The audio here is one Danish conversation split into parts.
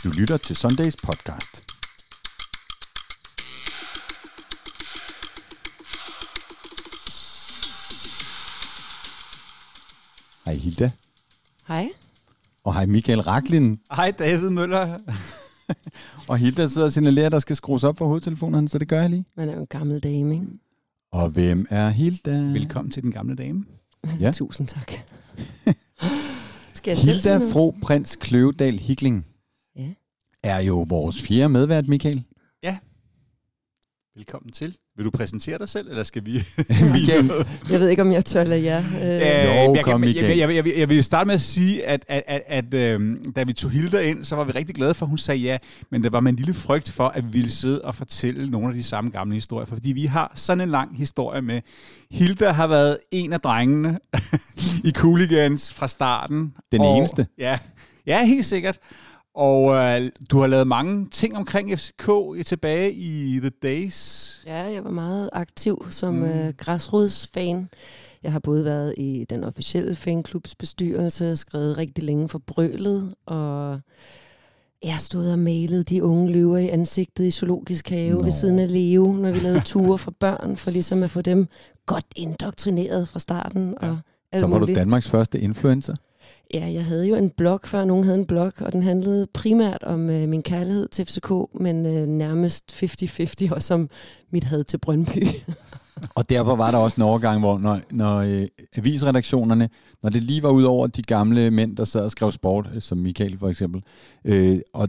Du lytter til Sundays podcast. Hej Hilda. Hej. Og hej Michael Raklin. Hej David Møller. Og Hilda sidder og signalerer, der skal skrues op for hovedtelefonerne, så det gør jeg lige. Man er jo en gammel dame, ikke? Og hvem er Hilda? Velkommen til den gamle dame. Ja. Tusind tak. Skal jeg selv Hilda sige noget? Fro Prins Kløvedal Hikling Ja. er jo vores 4. medvært, Michael. Velkommen til. Vil du præsentere dig selv, eller skal vi? Michael. Jeg ved ikke, om jeg tør lade jer. Jo, kom, Michael. Jeg vil starte med at sige, at da vi tog Hilda ind, så var vi rigtig glade for, at hun sagde ja. Men der var med en lille frygt for, at vi ville sidde og fortælle nogle af de samme gamle historier. Fordi vi har sådan en lang historie med. Hilda har været en af drengene i Cooligans fra starten. Den eneste. Ja, helt sikkert. Og du har lavet mange ting omkring FCK tilbage i The Days. Ja, jeg var meget aktiv som græsrodsfan. Jeg har både været i den officielle fanklubs bestyrelse, skrevet rigtig længe for Brølet, og jeg har stået og malet de unge løver i ansigtet i Zoologisk Have ved siden af Leo, når vi lavede ture for børn, for ligesom at få dem godt indoktrineret fra starten. Og alt Så var muligt. du Danmarks første influencer. Ja, jeg havde jo en blog, før nogen havde en blog, og den handlede primært om min kærlighed til FCK, men nærmest 50-50 også om mit had til Brøndby. Og derfor var der også en overgang, hvor når avisredaktionerne, når det lige var ud over de gamle mænd, der sad og skrev sport, som Michael for eksempel, og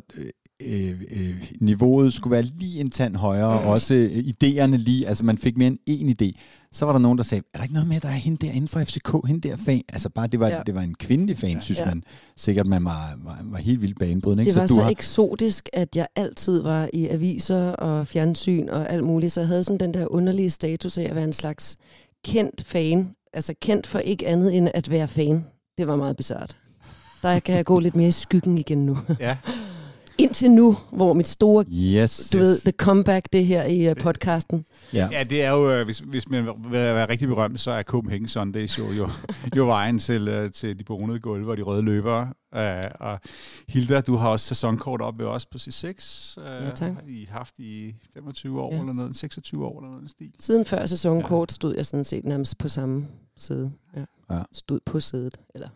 niveauet skulle være lige en tand højere, og også idéerne lige, altså man fik mere end én idé, så var der nogen, der sagde, er der ikke noget med, der er hende der inden for FCK, hende der fan, altså bare det var en kvindelig fan, synes man sikkert, man var helt vildt banebrydende. Det var så eksotisk, at jeg altid var i aviser og fjernsyn og alt muligt, så jeg havde sådan den der underlige status af at være en slags kendt fan, altså kendt for ikke andet end at være fan. Det var meget bizarrt. Der kan jeg gå lidt mere i skyggen igen nu. Ja. Indtil nu, hvor mit store, du ved, the comeback, det her i podcasten. Ja, det er jo, hvis man vil være rigtig berømt, så er Copenhagen Sundays jo vejen til de bonede gulve og de røde løbere. Og Hilda, du har også sæsonkort op ved os på C6. Ja, tak. I haft i 25 år eller noget, 26 år eller noget stil. Siden før sæsonkort stod jeg sådan set nærmest på samme side. Ja. Stod på sædet, eller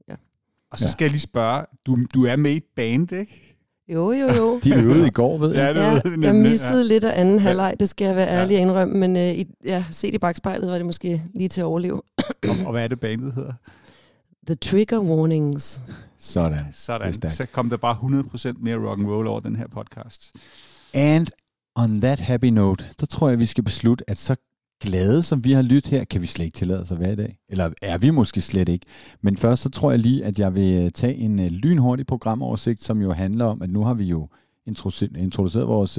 Og så skal jeg lige spørge, du er med i et band, ikke? Jo. De øvede i går, ved jeg. Jeg missede lidt af anden halvleg, det skal jeg være ærlig at indrømme, men set i bagspejlet var det måske lige til at overleve. Og hvad er det bandet hedder? The Trigger Warnings. Sådan. Så kom der bare 100% mere rock and roll over den her podcast. And on that happy note, der tror jeg, vi skal beslutte, at så glade, som vi har lyttet her, kan vi slet ikke tillade os at være i dag. Eller er vi måske slet ikke. Men først så tror jeg lige, at jeg vil tage en lynhurtig programoversigt, som jo handler om, at nu har vi jo introduceret vores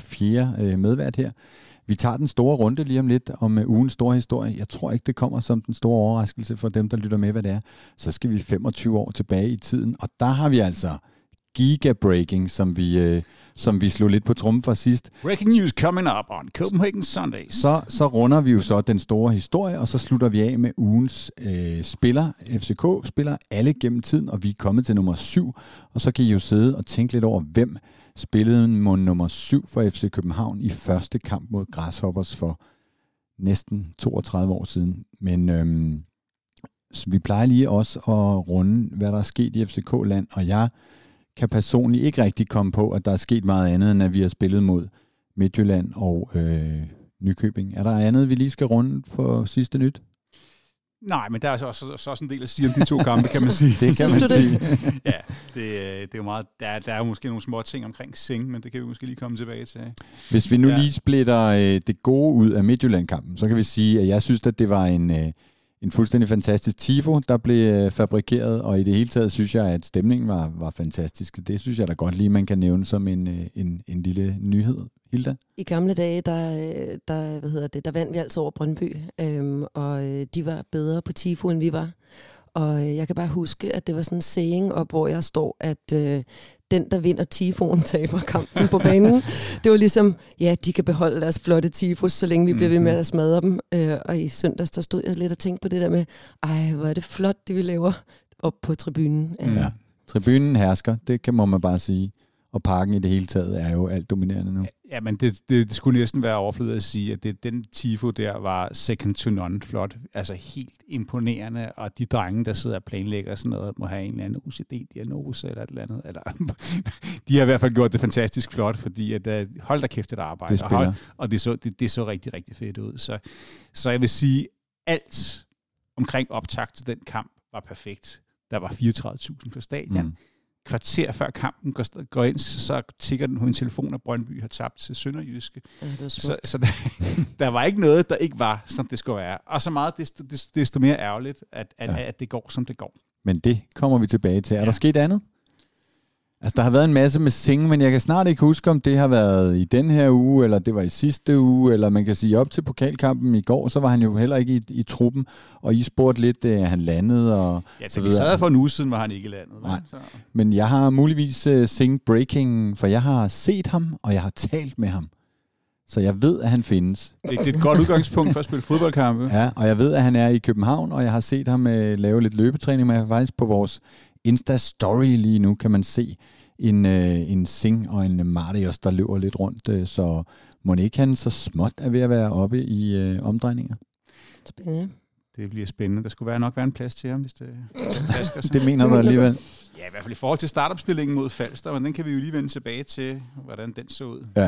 4. medvært her. Vi tager den store runde lige om lidt om ugens store historie. Jeg tror ikke, det kommer som den store overraskelse for dem, der lytter med, hvad det er. Så skal vi 25 år tilbage i tiden, og der har vi altså gigabreaking, som vi slog lidt på trummen for sidst. Breaking news coming up on Copenhagen Sundays. Så runder vi jo så den store historie, og så slutter vi af med ugens spiller. FCK spiller alle gennem tiden, og vi er kommet til nummer 7. Og så kan I jo sidde og tænke lidt over, hvem spillede nummer 7 for FC København i første kamp mod Grasshoppers for næsten 32 år siden. Men så vi plejer lige også at runde, hvad der er sket i FCK-land, og jeg kan personligt ikke rigtig komme på, at der er sket meget andet, end at vi har spillet mod Midtjylland og Nykøbing. Er der andet, vi lige skal runde på sidste nyt? Nej, men der er så også en del at sige om de 2 kampe, kan man sige. Det kan man sige. Ja, det er jo meget. Der er jo måske nogle små ting omkring Sing, men det kan vi måske lige komme tilbage til. Hvis vi nu lige splitter det gode ud af Midtjylland-kampen, så kan vi sige, at jeg synes, at det var en fuldstændig fantastisk tifo, der blev fabrikeret, og i det hele taget synes jeg, at stemningen var fantastisk. Det synes jeg da godt lige, man kan nævne som en lille nyhed. Hilda? I gamle dage, der vandt vi altså over Brøndby, og de var bedre på tifo, end vi var. Og jeg kan bare huske, at det var sådan en saying op, hvor jeg står, at den, der vinder tifoen, taber kampen på banen. Det var ligesom, ja, de kan beholde deres flotte tifos, så længe vi bliver ved med at smadre dem. Og i søndags, der stod jeg lidt og tænkte på det der med, hvor er det flot, det vi laver op på tribunen. Ja. Tribunen hersker, det må man bare sige. og Parken i det hele taget er jo alt dominerende nu. Ja, men det skulle næsten være overflødigt at sige, at den tifo der var second to none flot. Altså helt imponerende, og de drenge, der sidder og planlægger sådan noget, må have en eller anden OCD-diagnose eller et eller andet. Eller, de har i hvert fald gjort det fantastisk flot, fordi at, hold da kæft et arbejde. Og det så rigtig, rigtig fedt ud. Så jeg vil sige, alt omkring optakt til den kamp var perfekt. Der var 34.000 på stadion. Kvarter før kampen går ind, så tikker den på en telefon, at Brøndby har tabt til Sønderjyske. Ja, så der var ikke noget, der ikke var, som det skulle være. Og så meget, desto mere ærgerligt, at det går, som det går. Men det kommer vi tilbage til. Er der sket andet? Altså, der har været en masse med Sing, men jeg kan snart ikke huske, om det har været i den her uge, eller det var i sidste uge, eller man kan sige op til pokalkampen i går, så var han jo heller ikke i truppen, og I spurgte lidt, han landede, og ja, så vi sad for en uge siden, var han ikke landet. Nej. Men jeg har muligvis Sing breaking, for jeg har set ham, og jeg har talt med ham. Så jeg ved, at han findes. Det er et godt udgangspunkt for at spille fodboldkampe. Ja, og jeg ved, at han er i København, og jeg har set ham lave lidt løbetræning, men jeg er faktisk på vores Insta-story lige nu, kan man se en Sing og en Marius, der løber lidt rundt, så må ikke han så småt er ved at være oppe i omdrejninger. Spændende. Det bliver spændende. Der skulle nok være en plads til ham, hvis det plasker sig. Det mener du alligevel? Ja, i hvert fald i forhold til startopstillingen mod Falster, men den kan vi jo lige vende tilbage til, hvordan den så ud. Ja,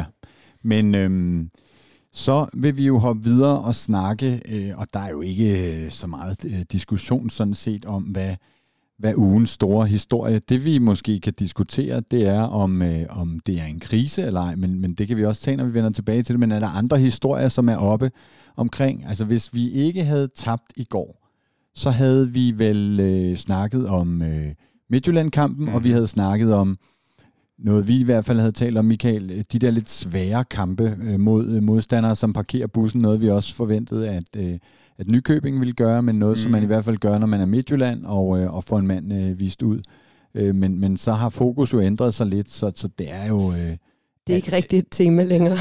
men så vil vi jo hoppe videre og snakke, og der er jo ikke så meget diskussion sådan set om, hvad ugens store historie. Det vi måske kan diskutere, det er, om det er en krise eller ej, men det kan vi også tage, når vi vender tilbage til det. Men er der andre historier, som er oppe omkring? Altså hvis vi ikke havde tabt i går, så havde vi vel snakket om Midtjylland-kampen, og vi havde snakket om noget, vi i hvert fald havde talt om, Michael, de der lidt svære kampe mod modstandere, som parkerer bussen, noget vi også forventede, at Nykøbing ville gøre, men noget, som man i hvert fald gør, når man er Midtjylland og får en mand vist ud. Men så har fokus jo ændret sig lidt, så det er jo... det er ikke rigtigt et tema længere.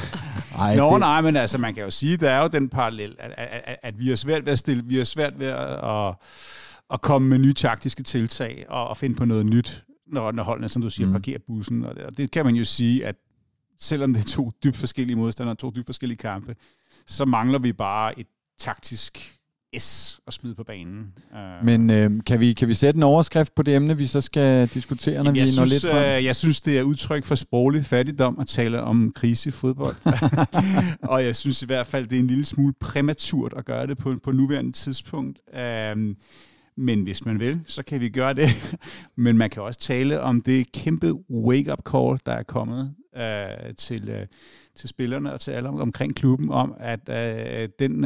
Nej, men altså, man kan jo sige, der er jo den parallel, at vi har svært ved at stille, vi har svært ved at komme med nye taktiske tiltag og finde på noget nyt, når holdene, som du siger, parkerer bussen. Og det kan man jo sige, at selvom det er to dybt forskellige modstandere, to dybt forskellige kampe, så mangler vi bare et taktisk S at smide på banen. Men kan vi sætte en overskrift på det emne, vi så skal diskutere, når vi når lidt frem? Jeg synes, det er udtryk for sproglig fattigdom at tale om krise i fodbold. Og jeg synes i hvert fald, det er en lille smule præmaturt at gøre det på nuværende tidspunkt. Men hvis man vil, så kan vi gøre det. Men man kan også tale om det kæmpe wake-up call, der er kommet til spillerne og til alle omkring klubben, om at den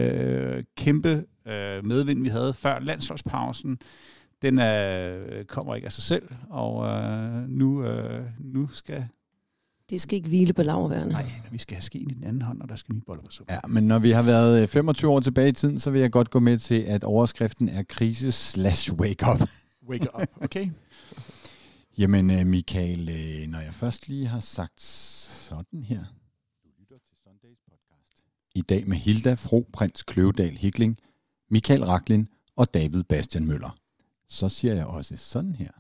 kæmpe medvind, vi havde før landsholdspausen, den kommer ikke af sig selv, og nu skal... Det skal ikke hvile på laurbærrene. Nej, vi skal have skeen i den anden hånd, og der skal nye boller på suppen. Ja, men når vi har været 25 år tilbage i tiden, så vil jeg godt gå med til, at overskriften er krise/wake-up. Wake up, okay. Jamen, Michael, når jeg først lige har sagt sådan her. Du lytter til Sundays podcast. I dag med Hilda Fro Prins Kløvedal Hikling, Michael Raklin og David Bastian Møller. Så siger jeg også sådan her.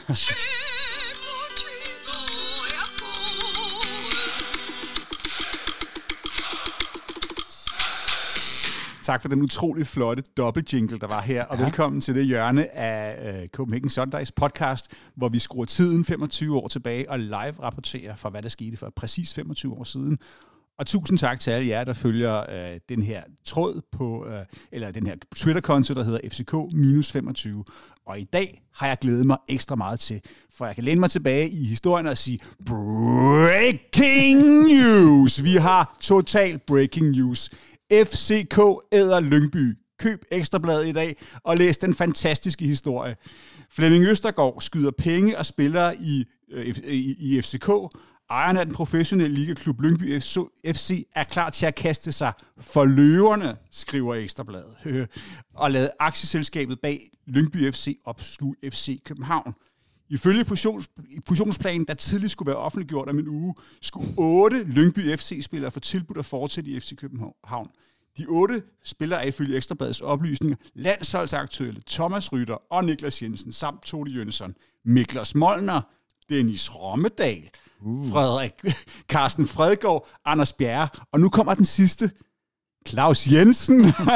Tak for den utrolig flotte dobbelt-jingle, der var her, og velkommen til det hjørne af Copenhagen Sundays podcast, hvor vi skruer tiden 25 år tilbage og live-rapporterer for, hvad der skete for præcis 25 år siden. Og tusind tak til alle jer, der følger den her tråd på, eller den her Twitter-konto, der hedder FCK-25. Og i dag har jeg glædet mig ekstra meget til, for jeg kan læne mig tilbage i historien og sige, breaking news! Vi har total breaking news. FCK æder Lyngby. Køb Ekstrabladet i dag og læs den fantastiske historie. Flemming Østergaard skyder penge og spillere i FCK. Ejeren af den professionelle ligaklub Lyngby FC er klar til at kaste sig for løverne, skriver Ekstrabladet. Og lade aktieselskabet bag Lyngby FC opsluge FC København. Ifølge fusionsplanen, der tidligere skulle være offentliggjort om en uge, skulle 8 Lyngby FC-spillere få tilbudt at fortsætte i FC København. De 8 spillere er ifølge Ekstrabladets oplysninger landsholdsaktuelle Thomas Rytter og Niklas Jensen samt Tode Jønsson. Miklas Molnar, Dennis Rommedal, Carsten Fredgaard, Anders Bjerre, og nu kommer den sidste, Claus Jensen,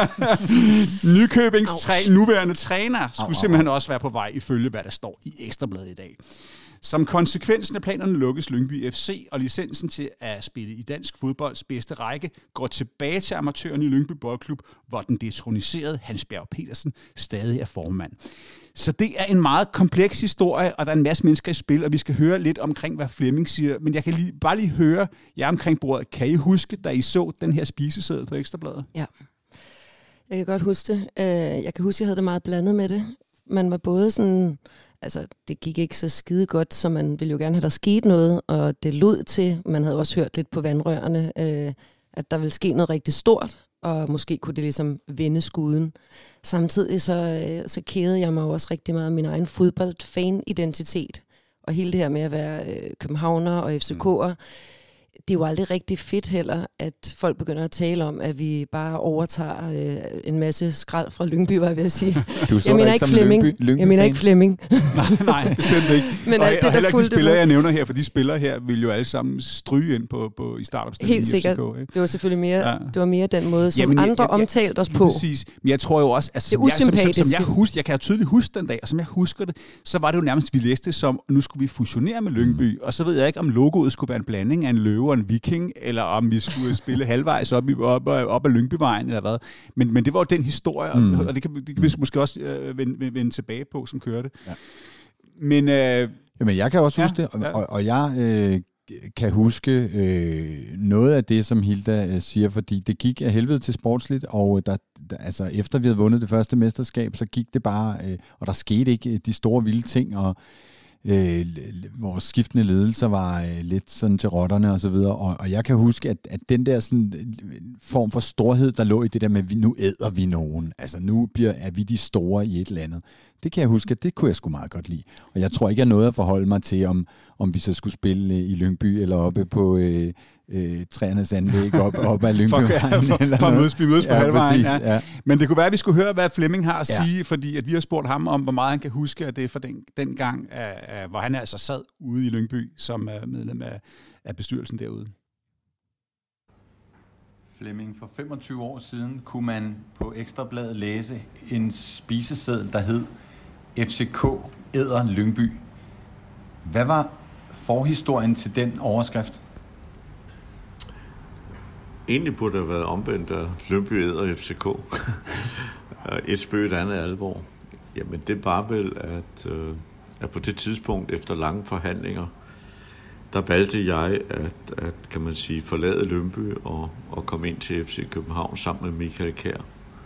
Nykøbings nuværende træner, skulle simpelthen også være på vej ifølge, hvad der står i Ekstrabladet i dag. Som konsekvensen af planerne lukkes Lyngby FC, og licensen til at spille i dansk fodbolds bedste række går tilbage til amatørerne i Lyngby Boldklub, hvor den detroniserede Hans Bjerg Petersen stadig er formand. Så det er en meget kompleks historie, og der er en masse mennesker i spil, og vi skal høre lidt omkring, hvad Flemming siger. Men jeg kan bare lige høre jer omkring bordet. Kan I huske, da I så den her spiseseddel på Ekstrabladet? Ja, jeg kan godt huske det. Jeg kan huske, at jeg havde det meget blandet med det. Man var både sådan... Altså, det gik ikke så skide godt, så man ville jo gerne have, der skete noget, og det lød til, man havde også hørt lidt på vandrørene, at der ville ske noget rigtig stort, og måske kunne det ligesom vende skuden. Samtidig så kædede jeg mig også rigtig meget af min egen fodboldfan-identitet, og hele det her med at være københavner og FCK'er, det er jo aldrig rigtig fedt heller, at folk begynder at tale om, at vi bare overtager en masse skrald fra Lyngby, var jeg ved at sige. Jeg mener ikke Flemming. Jeg mener ikke Flemming. Nej, bestemt ikke. Men og heller ikke de spillere, jeg nævner her, for de spillere her vil jo alle sammen stryge ind på i startopstillingen. Helt sikkert. FCK, det var selvfølgelig mere, det var mere den måde, som andre omtalte os på. Præcis. Men jeg tror jo også, altså, jeg kan jo tydeligt huske den dag, og som jeg husker det, så var det jo nærmest, vi læste som, nu skulle vi fusionere med Lyngby, og så ved jeg ikke, om logoet skulle være en blanding af en løve og en viking, eller om vi skulle spille halvvejs op ad Lyngbyvejen, eller hvad. Men det var jo den historie, og det kan vi måske også vende tilbage på, som kørte. Ja. Men jeg kan også huske det, og jeg kan huske noget af det, som Hilda siger, fordi det gik af helvede til sportsligt, og altså, efter vi havde vundet det første mesterskab, så gik det bare, og der skete ikke de store vilde ting, og vores skiftende ledelser var lidt sådan til rotterne og så videre, og jeg kan huske, at den der sådan form for storhed, der lå i det der med, nu æder vi nogen, altså nu er vi de store i et eller andet. Det kan jeg huske, at det kunne jeg sgu meget godt lide. Og jeg tror ikke, jeg nåede at forholde mig til, om vi så skulle spille i Lyngby eller oppe på træernes anlæg op ad Lyngbyvejen. For mødes på halvvejen. Ja. Men det kunne være, at vi skulle høre, hvad Flemming har at sige, fordi at vi har spurgt ham om, hvor meget han kan huske af det fra den gang, hvor han altså sad ude i Lyngby som medlem af bestyrelsen derude. Flemming, for 25 år siden kunne man på Ekstrabladet læse en spiseseddel, der hed FCK æder Lyngby. Hvad var forhistorien til den overskrift? Egentlig burde det have været omvendt af Lyngby æder FCK. Et spøg, et andet alvor. Jamen det var vel, at på det tidspunkt, efter lange forhandlinger, der valgte jeg at kan man sige, forlade Lyngby og komme ind til FC København sammen med Michael Kjær.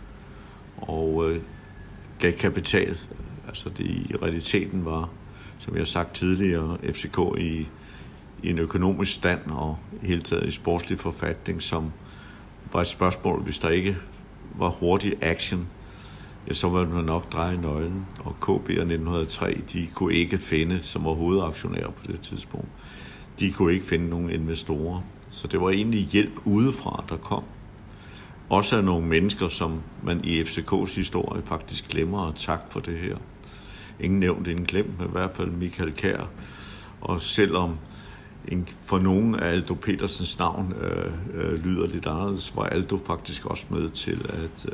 Og gav kapital. Altså det i realiteten var, som jeg har sagt tidligere, FCK i en økonomisk stand og i hele taget i sportslig forfatning, som var et spørgsmål, hvis der ikke var hurtig action, ja, så ville man nok dreje nøglen. Og KB 1903, de kunne ikke finde, som var hovedaktionærer på det tidspunkt, de kunne ikke finde nogen investorer. Så det var egentlig hjælp udefra, der kom. Også af nogle mennesker, som man i FCK's historie faktisk glemmer at takke for det her. Ingen nævnt, ingen glemt, men i hvert fald Michael Kjær. Og selvom for nogen af Aldo Petersens navn lyder lidt anderledes, var Aldo faktisk også med til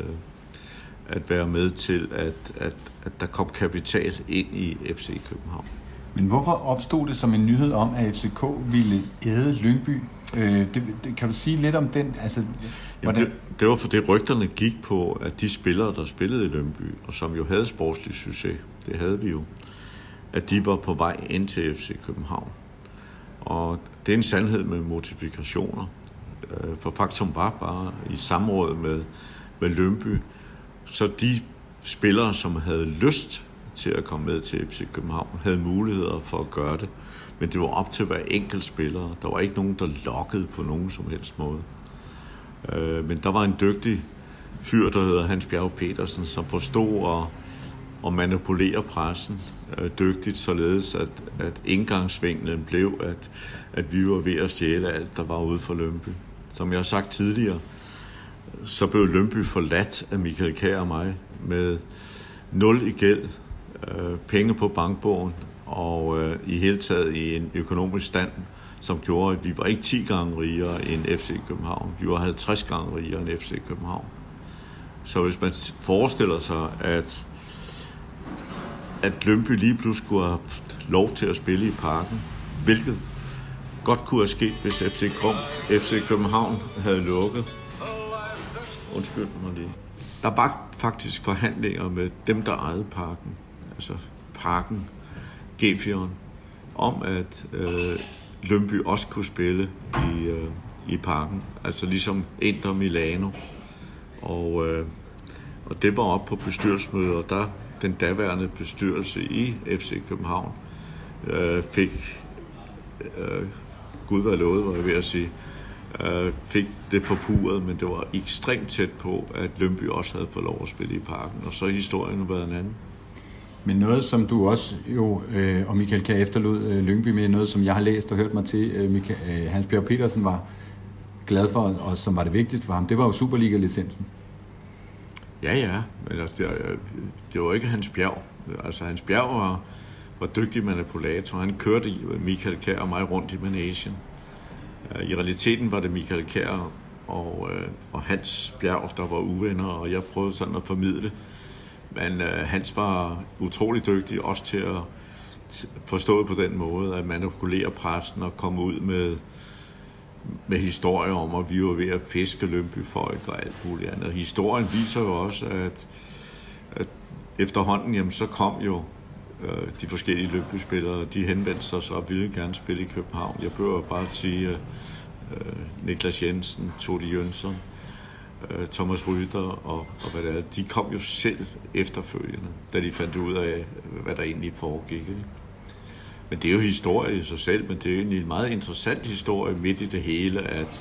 at være med til, at der kom kapital ind i FC København. Men hvorfor opstod det som en nyhed om, at FCK ville æde Lyngby? Kan du sige lidt om den? Altså, jamen, det var fordi rygterne gik på, at de spillere, der spillede i Lyngby, og som jo havde sportslig succes, det havde vi jo, at de var på vej ind til FC København. Og det er en sandhed med modifikationer. For faktum var bare i samråd med Lyngby, så de spillere, som havde lyst til at komme med til FC København, havde muligheder for at gøre det. Men det var op til hver enkelt spiller. Der var ikke nogen, der lokkede på nogen som helst måde. Men der var en dygtig fyr, der hedder Hans Bjerg Petersen, som forstod at manipulere pressen dygtigt, således at indgangsvinklen blev, at vi var ved at stjæle alt, der var ude for Lyngby. Som jeg har sagt tidligere, så blev Lyngby forladt af Michael Kjær og mig med 0 i gæld, penge på bankbogen og i hele taget i en økonomisk stand, som gjorde, at vi var ikke 10 gange rigere end FC København. Vi var 50 gange rigere end FC København. Så hvis man forestiller sig, at Lyngby lige pludselig skulle have haft lov til at spille i Parken, hvilket godt kunne have sket, hvis FC København havde lukket. Undskyld mig lige. Der var faktisk forhandlinger med dem, der ejede Parken, altså Parken, G4'eren, om at Lyngby også kunne spille i Parken, altså ligesom Inter Milano. Og det var op på bestyrelsesmødet, og der den daværende bestyrelse i FC København fik, Gud var lovet, var jeg ved at sige, fik det forpurret, men det var ekstremt tæt på, at Lyngby også havde fået lov at spille i Parken, og så er historien været en anden. Men noget, som du også jo, og Michael Kjær efterlod Lyngby med, noget, som jeg har læst og hørt mig til, Hans Bjerg Petersen var glad for, og som var det vigtigste for ham, det var jo Superliga-licensen. Ja, men altså, det var ikke Hans Bjerg. Altså, Hans Bjerg var dygtig manipulator. Han kørte Michael Kjær og mig rundt i managen. I realiteten var det Michael Kjær og Hans Bjerg, der var uvenner, og jeg prøvede sådan at formidle. Men Hans var utrolig dygtig også til at forstå på den måde, at manipulere pressen og komme ud med historier om, at vi var ved at fiske Lyngby-folk og alt muligt andet. Historien viser jo også, at efterhånden, jamen, så kom jo de forskellige Lyngby-spillere, de henvendte sig så og ville gerne spille i København. Jeg behøver bare at sige Niklas Jensen, Todi Jønsson, Thomas Rytter og hvad det er, de kom jo selv efterfølgende, da de fandt ud af, hvad der egentlig foregik. Ikke? Men det er jo historie i sig selv, men det er jo egentlig en meget interessant historie midt i det hele,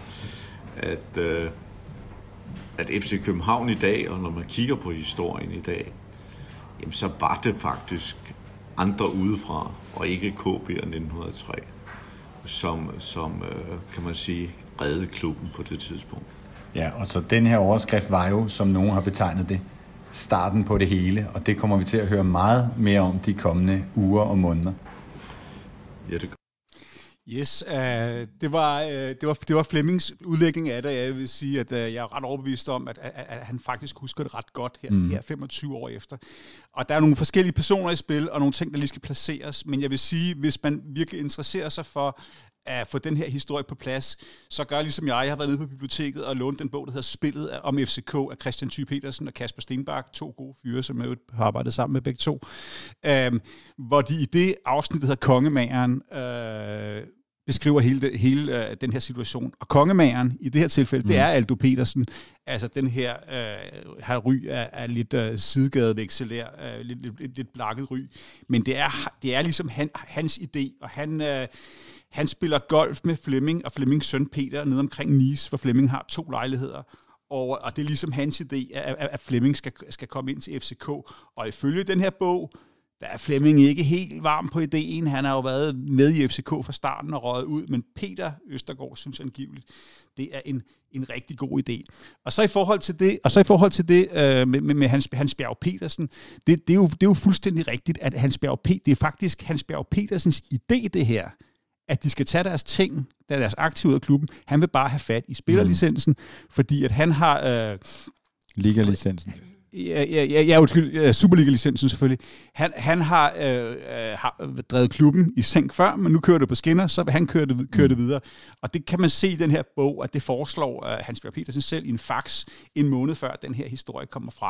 at FC København i dag, og når man kigger på historien i dag, jamen så var det faktisk andre udefra, og ikke KB 1903, som kan man sige, reddede klubben på det tidspunkt. Ja, og så den her overskrift var jo, som nogen har betegnet det, starten på det hele, og det kommer vi til at høre meget mere om de kommende uger og måneder. Ja, det Yes, det var Flemmings udlægning af det. Jeg vil sige, at jeg er ret overbevist om, at han faktisk husker det ret godt her 25 år efter. Og der er nogle forskellige personer i spil, og nogle ting, der lige skal placeres. Men jeg vil sige, hvis man virkelig interesserer sig for at få den her historie på plads, så gør ligesom jeg. Jeg har været nede på biblioteket og lånt den bog, der hedder Spillet om FCK af Christian Thy Petersen og Kasper Stenbak. 2 gode fyre, som jeg har arbejdet sammen med begge to. Hvor de i det afsnit, der hedder Kongemageren, beskriver hele den her situation. Og kongemageren i det her tilfælde, det er Aldo Petersen. Altså den her Ry er lidt sidegadevækselær, lidt blakket Ry. Men det er ligesom hans idé, og han spiller golf med Flemming og Flemmings søn Peter nede omkring Nice, hvor Flemming har 2 lejligheder. Og det er ligesom hans idé, at Flemming skal komme ind til FCK. Og ifølge den her bog, der er Flemming ikke helt varm på ideen. Han har jo været med i FCK fra starten og røget ud, men Peter Østergaard synes angiveligt, det er en rigtig god idé. Og så i forhold til det, med Hans Bjerg Petersen, det er jo fuldstændig rigtigt, at det er faktisk Hans Bjerg Petersens idé, det her, at de skal tage deres ting, deres aktiver ud af klubben. Han vil bare have fat i spillerlicensen, fordi at han har Liga-licensen. Ja, undskyld, Superliga-licensen selvfølgelig. Han har drevet klubben i sænk før, men nu kører det på skinner, så vil han køre det videre. Og det kan man se i den her bog, at det foreslår Hans Bjerg Petersen selv i en fax en måned før den her historie kommer frem.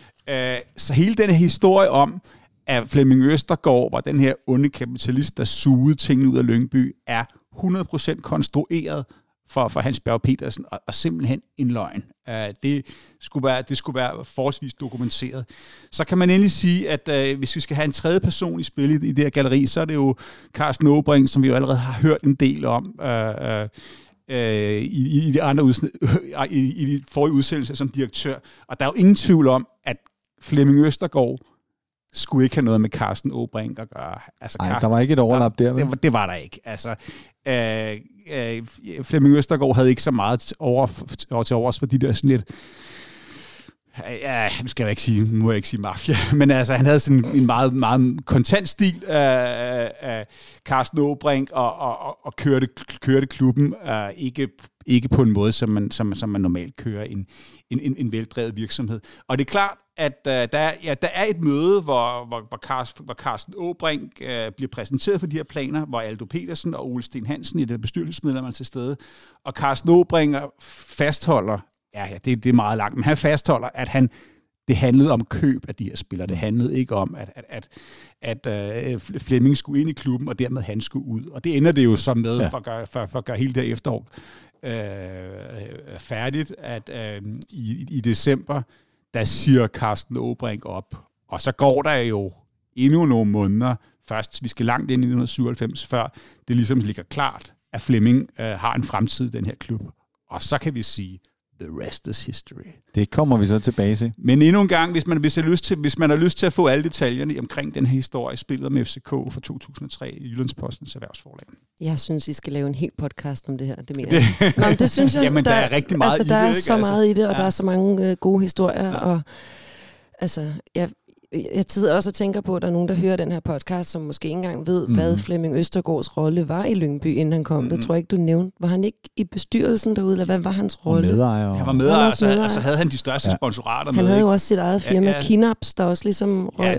Så hele den her historie om, at Flemming Østergaard var den her onde kapitalist, der sugede tingene ud af Lyngby, er 100% konstrueret for Hans Bjerg Petersen, og simpelthen en løgn. Det skulle være forholdsvis dokumenteret. Så kan man endelig sige, at hvis vi skal have en tredje person i spil i det her galleri, så er det jo Carsten Åbring, som vi jo allerede har hørt en del om i de andre i de forrige udsendelser som direktør. Og der er jo ingen tvivl om, at Flemming Østergaard skulle ikke have noget med Carsten Åbring at gøre. Altså, Nej, der var ikke et overlap der, vel? Det var der ikke. Altså, Flemming Østergaard havde ikke så meget til overs for de der sådan lidt Ja, nu skal jeg ikke sige, må jeg ikke sige mafia, men altså, han havde sådan en meget, meget kontant stil af Carsten Åbrink og kørte klubben ikke på en måde, som man normalt kører en veldrevet virksomhed. Og det er klart, at der er et møde, hvor Carsten Åbrink bliver præsenteret for de her planer, hvor Aldo Petersen og Ole Steen Hansen i det bestyrelsesmedlemmer er til stede, og Carsten Åbrink fastholder, det er meget langt, men han fastholder, at det handlede om køb af de her spillere. Det handlede ikke om, at Flemming skulle ind i klubben, og dermed han skulle ud. Og det ender det jo så med, for at gøre hele det her efterår færdigt, at i december, der siger Carsten Åbrink op. Og så går der jo endnu nogle måneder, først vi skal langt ind i 1997, før det ligesom ligger klart, at Flemming har en fremtid i den her klub. Og så kan vi sige, the rest is history. Det kommer vi så tilbage til. Men endnu en gang, hvis man har lyst til at få alle detaljerne omkring den her historie, spillet med FCK fra 2003 i Jyllandspostens erhvervsforlag. Jeg synes, I skal lave en helt podcast om det her. Det mener jeg. Nå, men det synes jeg. Jamen, der er rigtig meget i det. Der er så meget i det, og der er så mange gode historier. Ja. Og altså, jeg sidder også og tænker på, at der er nogen, der hører den her podcast, som måske ikke engang ved, hvad Flemming Østergaards rolle var i Lyngby, inden han kom. Det tror jeg ikke, du nævnte. Var han ikke i bestyrelsen derude, eller hvad var hans rolle? Medejer. Han var medejer, så havde han de største sponsorater med. Han havde jo også sit eget firma, Kinaps, der også ligesom røg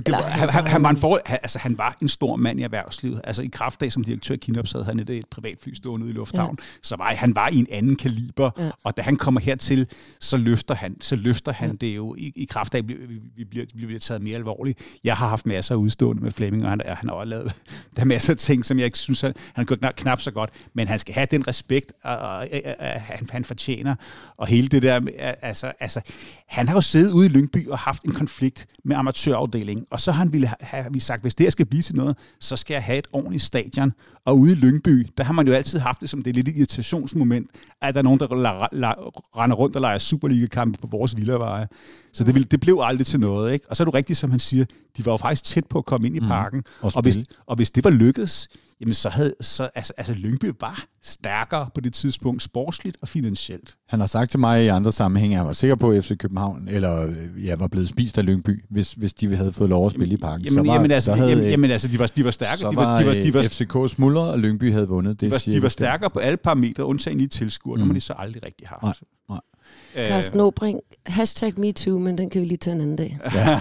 han var en stor mand i erhvervslivet. Altså i kraft af som direktør i Kinaps havde han et privatfly stående i lufthavn. Så han var i en anden kaliber, og da han kommer hertil, så løfter han det jo i kraft af, vi bliver taget mere alvorligt. Jeg har haft masser af udstående med Flemming, og han har også lavet der er masser af ting, som jeg ikke synes, han gør knap så godt, men han skal have den respekt, han fortjener, og hele det der, altså han har jo siddet ude i Lyngby og haft en konflikt med amatørafdelingen, og så har han ville have sagt, hvis det her skal blive til noget, så skal jeg have et ordentligt stadion, og ude i Lyngby, der har man jo altid haft det som det lille irritationsmoment, at der er nogen, der render rundt og leger Superliga-kampe på vores villaveje. Så det blev aldrig til noget, ikke? Og så er du rigtigt, som han siger, de var jo faktisk tæt på at komme ind i parken. Og hvis det var lykkedes, jamen så Lyngby var stærkere på det tidspunkt, sportsligt og finansielt. Han har sagt til mig i andre sammenhænge, at han var sikker på, at FC København var blevet spist af Lyngby, hvis de havde fået lov at spille i parken. De var stærke. Så var FCK smuldret, og Lyngby havde vundet. De var stærkere på alle parametre, undtagen i tilskuer, når man de så aldrig rigtig haft. Nej. Carsten Åbrink, #MeToo, men den kan vi lige tage en anden dag. Ja.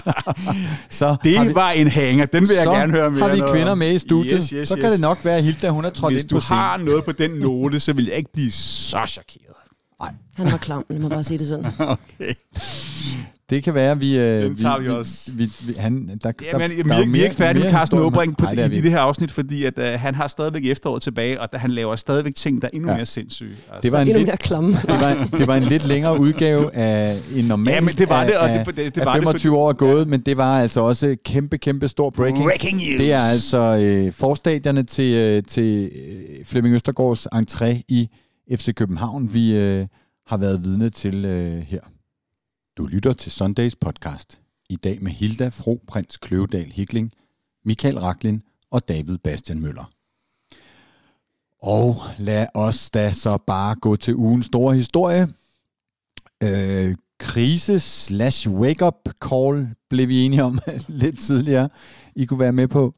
Var en hænger, den vil jeg gerne høre mere. Så har vi kvinder med i studiet, så kan det nok være, at Hilda, hun har trådt ind på scenen. Hvis du har noget på den note, så vil jeg ikke blive så chokeret. Nej. Han var klam, lad mig bare sige det sådan. Okay. Det kan være, den tager vi også. Vi er ikke færdige med Carsten Åbrink i det her afsnit, fordi at, han har stadigvæk efteråret tilbage, og han laver stadigvæk ting, der er endnu mere sindssyge. Altså. Det var endnu mere klamme. det var en lidt længere udgave af en normal. Ja, men det var det, og det var 25 år er gået, men det var altså også kæmpe stor breaking news. Det er altså forstadierne til Flemming Østergaards entré i FC København, vi har været vidne til her. Du lytter til Sundays podcast. I dag med Hilda Fro Prins Kløvedal Hikling, Michael Raklin og David Bastian Møller. Og lad os da så bare gå til ugens store historie. Krise/wake-up call blev vi enige om lidt tidligere. I kunne være med på.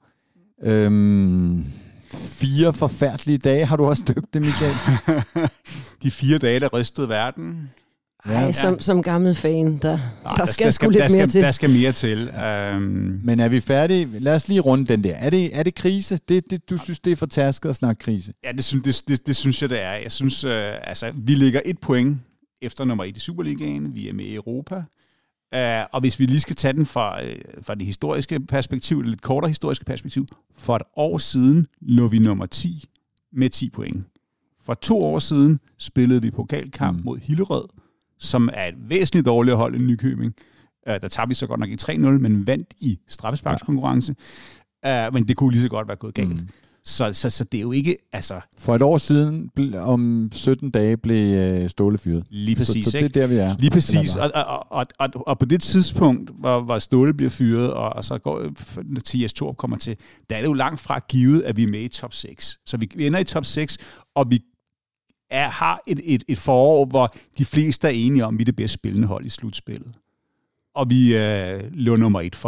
4 forfærdelige dage. Har du også døbt det, Michael? De 4 dage, der rystede verden. Ja. Som gammel fan, der skal sgu lidt mere til. Der skal mere til. Men er vi færdige? Lad os lige runde den der. Er det krise? Du synes, det er for tærsket at snakke krise? Ja, det synes jeg, det er. Jeg synes, vi ligger 1 point efter nummer 1 i Superligaen. Vi er med i Europa. Og hvis vi lige skal tage den fra det historiske perspektiv, et lidt kortere historiske perspektiv, for et år siden lå vi nummer 10 med 10 point. For 2 år siden spillede vi pokalkamp mod Hillerød, som er et væsentligt dårligere hold end Nykøbing. Der tabte vi så godt nok i 3-0, men vandt i straffesparkskonkurrence. Men det kunne lige så godt være gået galt. Så det er jo ikke... Altså, for et år siden, om 17 dage, blev Ståle fyret. Lige præcis. Så det er der, vi er. Lige præcis. Og på det tidspunkt, hvor Ståle bliver fyret, og så går Mathias Thorup kommer til, der er det jo langt fra givet, at vi er med i top 6. Så vi ender i top 6, og vi har et forår, hvor de fleste er enige om, at vi er det bedst spillende hold i slutspillet. Og vi lå nummer 1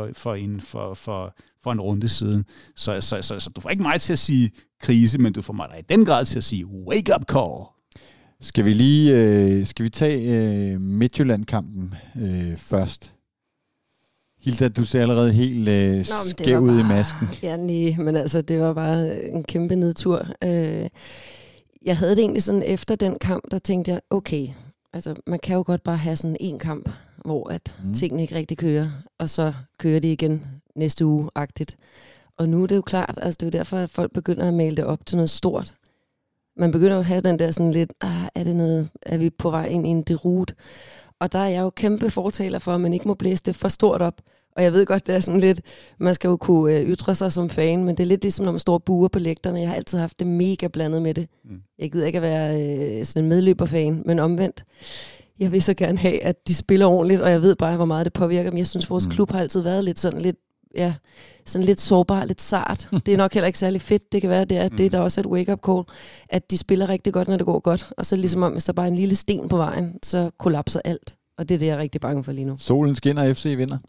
for en runde siden. Så du får ikke mig til at sige krise, men du får mig i den grad til at sige wake up call. Skal vi tage Midtjylland-kampen først? Hilda, du ser allerede helt skæv ud i masken. Ja, nej, men altså, det var bare en kæmpe nedtur. Jeg havde det egentlig sådan, efter den kamp, der tænkte jeg, okay, altså, man kan jo godt bare have sådan en kamp, hvor at tingene ikke rigtig kører, og så kører de igen næste uge-agtigt. Og nu er det jo klart, altså det er jo derfor, at folk begynder at male det op til noget stort. Man begynder jo at have den der sådan lidt, er vi på vej ind i en deroute? Og der er jeg jo kæmpe fortaler for, at man ikke må blæse det for stort op. Og jeg ved godt, det er sådan lidt, man skal jo kunne ytre sig som fan, men det er lidt ligesom, når man står og buer på lægterne. Jeg har altid haft det mega blandet med det. Jeg gider ikke at være sådan en medløberfan, men omvendt. Jeg vil så gerne have, at de spiller ordentligt, og jeg ved bare, hvor meget det påvirker. Men jeg synes, vores klub har altid været lidt sådan lidt sårbar, lidt sart. Det er nok heller ikke særlig fedt. Det kan være, det er der også er et wake-up call, at de spiller rigtig godt, når det går godt. Og så ligesom om, hvis der bare er en lille sten på vejen, så kollapser alt. Og det er det, jeg er rigtig bange for lige nu. Solen skinner, FC vinder.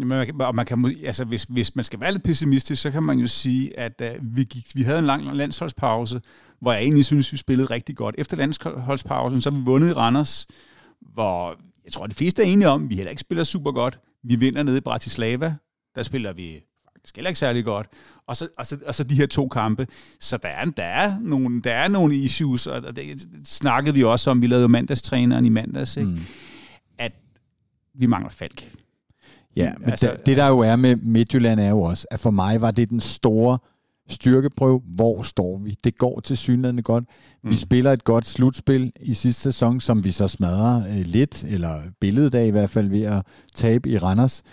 Hvis man skal være lidt pessimistisk, så kan man jo sige, at vi havde en lang landsholdspause, hvor jeg egentlig synes, vi spillede rigtig godt. Efter landsholdspausen, så har vi vundet i Randers, hvor jeg tror, de fleste er enige om, vi heller ikke spiller super godt. Vi vinder nede i Bratislava, der spiller vi faktisk heller ikke særlig godt. Og så de her 2 kampe. Så der er nogle issues, og det snakkede vi også om. Vi lavede jo mandagstræneren i mandags, ikke? At vi mangler Falk. Ja, men det der jo er med Midtjylland er jo også, at for mig var det den store styrkeprøve. Hvor står vi? Det går til synligheden godt. Vi spiller et godt slutspil i sidste sæson, som vi så smadrer lidt, eller billedet af i hvert fald ved at tabe i Randers.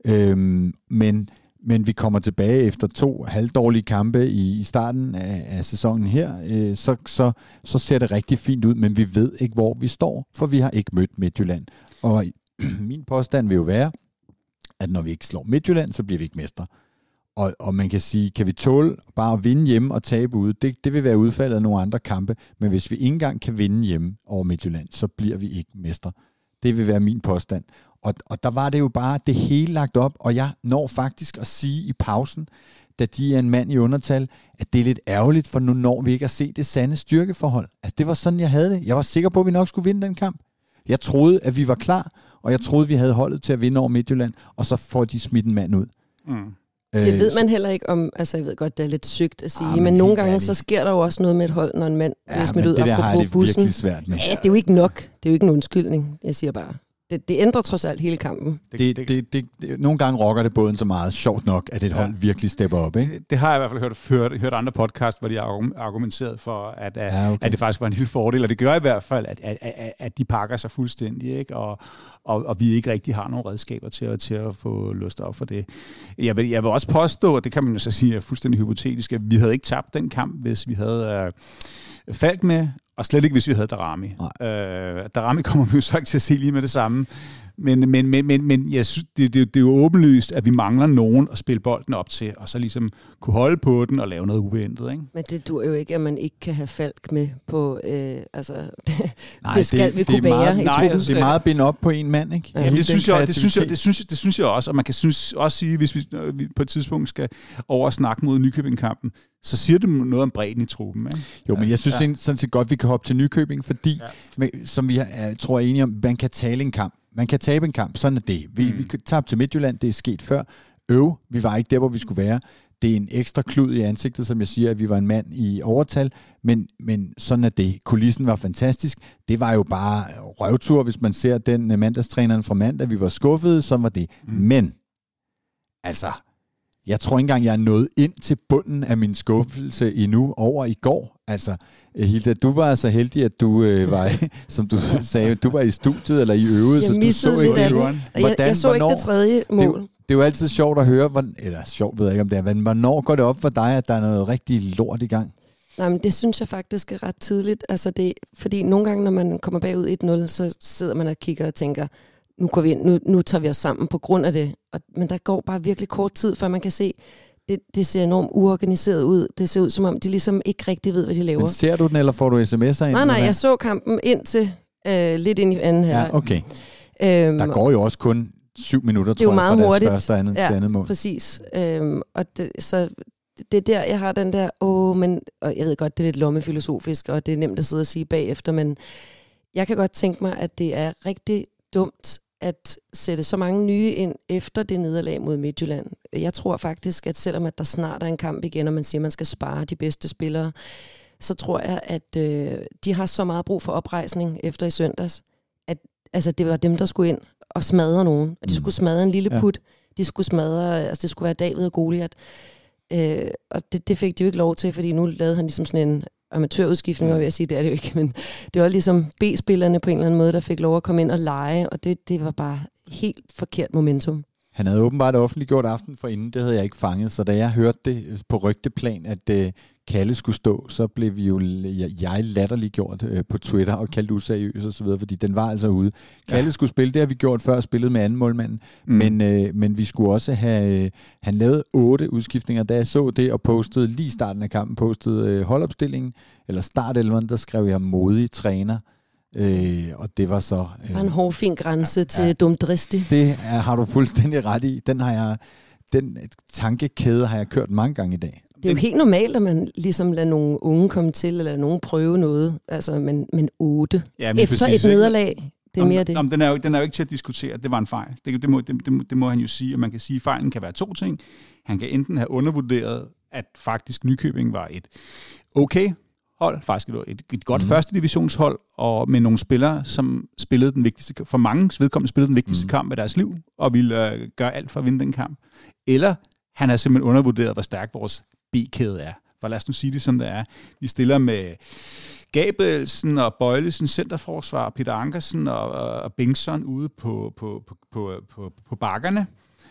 Men vi kommer tilbage efter 2 halvdårlige kampe i starten af sæsonen her. Så ser det rigtig fint ud, men vi ved ikke, hvor vi står, for vi har ikke mødt Midtjylland. Og min påstand vil jo være, at når vi ikke slår Midtjylland, så bliver vi ikke mestre. Og man kan sige, kan vi tåle bare at vinde hjemme og tabe ude? Det vil være udfaldet af nogle andre kampe, men hvis vi ikke engang kan vinde hjemme over Midtjylland, så bliver vi ikke mestre. Det vil være min påstand. Og der var det jo bare det hele lagt op, og jeg når faktisk at sige i pausen, da de er en mand i undertal, at det er lidt ærgerligt, for nu når vi ikke at se det sande styrkeforhold. Altså det var sådan, jeg havde det. Jeg var sikker på, at vi nok skulle vinde den kamp. Jeg troede, at vi var klar, og jeg troede, vi havde holdet til at vinde over Midtjylland, og så får de smidt en mand ud. Det ved man heller ikke om, altså jeg ved godt, det er lidt sygt at sige, men nogle gange så sker der jo også noget med et hold, når en mand bliver smidt ud det der har det bussen. Virkelig svært med. Ja, det er jo ikke nok. Det er jo ikke en undskyldning, jeg siger bare. Det ændrer trods alt hele kampen. Nogle gange rokker det båden så meget, sjovt nok, at et hold virkelig stepper op, ikke? Det har jeg i hvert fald hørt andre podcast, hvor de har argumenteret for, at det faktisk var en lille fordel, og det gør i hvert fald, at de pakker sig fuldstændig, ikke? Og vi ikke rigtig har nogle redskaber til at få lyst op for det. Jeg vil også påstå, og det kan man jo så sige er fuldstændig hypotetisk, at vi havde ikke tabt den kamp, hvis vi havde Falk med, og slet ikke, hvis vi havde Darami. Darami kommer vi jo så ikke til at se lige med det samme. Men jeg synes, det er jo åbenlyst, at vi mangler nogen at spille bolden op til, og så ligesom kunne holde på den og lave noget uventet, ikke? Men det dur jo ikke, at man ikke kan have Falk med på... det skal vi kunne bære i truppen. Det er meget at binde op på en mand, ikke? Ja, det synes jeg også, og man kan også sige, hvis vi på et tidspunkt skal oversnakke mod Nykøbing-kampen, så siger det noget om bredden i truppen, ikke? Jo, men jeg synes sådan set godt, vi kan hoppe til Nykøbing, fordi, som vi tror er enige om, man kan tale en kamp. Man kan tabe en kamp, sådan er det. Vi tabte til Midtjylland, det er sket før. Vi var ikke der, hvor vi skulle være. Det er en ekstra klud i ansigtet, som jeg siger, at vi var en mand i overtal, men sådan er det. Kulissen var fantastisk. Det var jo bare røvtur, hvis man ser den mandagstræneren fra mandag. Vi var skuffede, så var det. Men, altså, jeg tror ikke engang, jeg er nået ind til bunden af min skuffelse endnu over i går. Altså, Hilda, du var så heldig, at du var, som du sagde, du var i studiet eller i øvet, så du så ikke det. Jeg så ikke det tredje mål. Det er jo altid sjovt at høre, eller sjovt ved jeg ikke om det er, men hvornår går det op for dig, at der er noget rigtig lort i gang? Nej, men det synes jeg faktisk er ret tidligt. Altså fordi nogle gange, når man kommer bagud 1-0, så sidder man og kigger og tænker, nu tager vi os sammen på grund af det. Men der går bare virkelig kort tid, før man kan se, det ser enormt uorganiseret ud. Det ser ud, som om de ligesom ikke rigtig ved, hvad de laver. Men ser du den, eller får du sms'er ind? Nej, jeg så kampen indtil lidt ind i anden her. Ja, okay. Der går jo også kun 7 minutter, tror jeg, fra deres første til andet mål. Præcis. Og så det er der, jeg har den der, men, og jeg ved godt, det er lidt lommefilosofisk, og det er nemt at sidde og sige bagefter, men jeg kan godt tænke mig, at det er rigtig dumt at sætte så mange nye ind efter det nederlag mod Midtjylland. Jeg tror faktisk, at selvom at der snart er en kamp igen, og man siger, at man skal spare de bedste spillere, så tror jeg, at de har så meget brug for oprejsning efter i søndags, at altså, det var dem, der skulle ind og smadre nogen. At de skulle smadre en lille put. De skulle smadre, altså det skulle være David og Goliat. Og det fik de jo ikke lov til, fordi nu lavede han ligesom sådan en amatørudskiftning, og jeg sige, det er det jo ikke, men det var ligesom B-spillerne på en eller anden måde, der fik lov at komme ind og lege, og det var bare helt forkert momentum. Han havde åbenbart offentliggjort aften forinden, det havde jeg ikke fanget, så da jeg hørte det på rygteplan, at Kalle skulle stå, så blev jeg latterliggjort på Twitter og kaldt useriøs og så videre, fordi den var altså ude. Kalle skulle spille, det har vi gjort før, spillet med anden målmanden, men vi skulle også have, han lavede 8 udskiftninger, da jeg så det og postede lige starten af kampen, holdopstillingen, eller startelveren, der skrev jeg modig træner, og det var så... Der var en hårfin grænse til dumdristig. Det har du fuldstændig ret i. Den tankekæde har jeg kørt mange gange i dag. Det er jo helt normalt, at man ligesom lader nogle unge komme til, eller nogen prøve noget, altså, men 8. Ja, men efter præcis, et nederlag, det er mere det. Den er jo ikke til at diskutere, det var en fejl. Det må han jo sige, og man kan sige, at fejlen kan være 2 ting. Han kan enten have undervurderet, at faktisk Nykøbing var et okay hold, faktisk et godt første divisionshold, og med nogle spillere, som spillede den vigtigste, for mange vedkommende spillede den vigtigste kamp af deres liv, og ville gøre alt for at vinde den kamp. Eller han har simpelthen undervurderet, hvor stærk vores B-kæde er. For lad os nu sige det, som det er. De stiller med Gabrielsen og Bøjlesen, centerforsvar, Peter Ankersen og Bengtsson ude på bakkerne.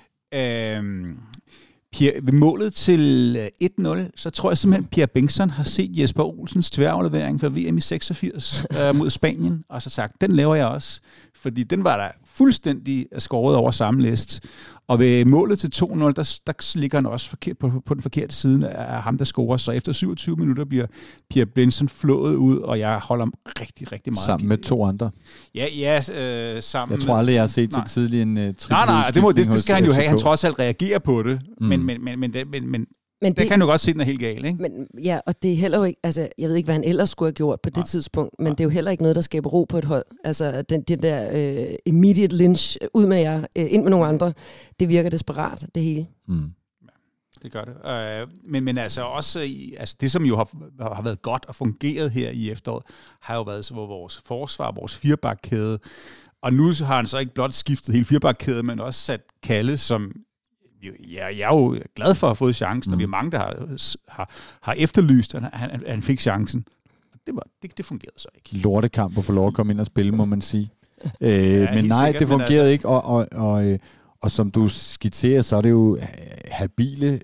Ved målet til 1-0, så tror jeg simpelthen, Pierre Bengtsson har set Jesper Olsens tværaflevering fra VM i 86 mod Spanien, og så sagt, den laver jeg også. Fordi den var der fuldstændig skåret over samme list. Og ved målet til 2-0, der ligger han også forkert på den forkerte side af ham, der scorer. Så efter 27 minutter bliver Pierre Bengtsson flået ud, og jeg holder rigtig, rigtig meget. Sammen med 2 andre? Ja, sammen. Jeg tror aldrig, jeg har set så tidlig en nej, det skal han jo have. Han trods alt reagerer på det. Men det kan du godt se, den er helt gal, ikke? Men, ja, og det er heller ikke, altså, jeg ved ikke, hvad han ellers skulle have gjort på det tidspunkt, men det er jo heller ikke noget, der skaber ro på et hold. Altså, den der immediate lynch, ud med jer, ind med nogle andre, det virker desperat, det hele. Ja, det gør det. Men altså også, altså det som jo har været godt og fungeret her i efteråret, har jo været så vores forsvar, vores firebakkæde, og nu har han så ikke blot skiftet hele firebakkæden, men også sat Kalle, som... Jeg er jo glad for at have fået chancen, og vi er mange, der har efterlyst, at han fik chancen. Det fungerede så ikke. Lortekamp at få lov at komme ind og spille, må man sige. Men nej, sikkert, det fungerede ikke, og som du skitserer, så er det jo habile,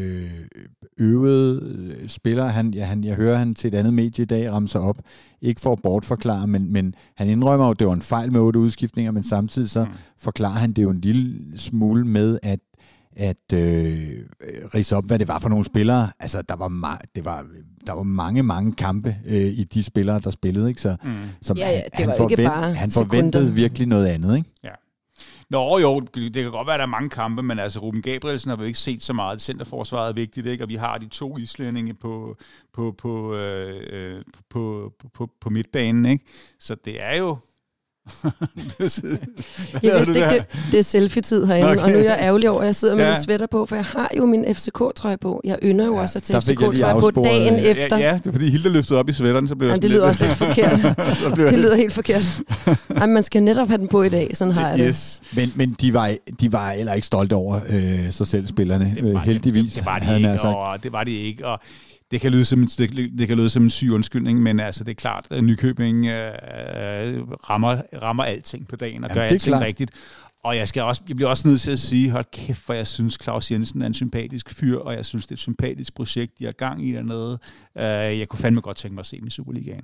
øvede spillere. Jeg hører han til et andet medie i dag ramser op, ikke for at bortforklare, men han indrømmer jo, at det var en fejl med 8 udskiftninger, men samtidig så forklarer han det jo en lille smule med, at ridse op, hvad det var for nogle spillere. Altså, der var mange kampe i de spillere, der spillede, ikke? Så han forventede virkelig noget andet, ikke? Ja. Jo, det kan godt være, at der er mange kampe, men altså Ruben Gabrielsen har vi ikke set så meget. Centerforsvaret er vigtigt, ikke? Og vi har de 2 islændinge på midtbanen, ikke? Så det er jo... Jeg vidste ikke, det er selfie-tid herinde, okay. Og nu er jeg ærgerlig over, at jeg sidder med min sweater på, for jeg har jo min FCK-trøje på. Jeg ynder jo også at tage FCK-trøje på dagen efter. Ja, det er fordi Hilda løftede op i sweateren, så blev det lyder også lidt forkert. Det lyder helt forkert. Ej, man skal netop have den på i dag, sådan har jeg det. Men de var heller ikke stolte over sig selv, spillerne. Heldigvis. Det var de ikke, og det kan lyde som en syg undskyldning, men altså det er klart, at Nykøbing rammer alting på dagen og gør alting rigtigt. Og jeg bliver også nødt til at sige, hold kæft, for jeg synes, Claus Jensen er en sympatisk fyr, og jeg synes, det er et sympatisk projekt, de har gang i dernede. Jeg kunne fandme godt tænke mig at se dem i Superligaen.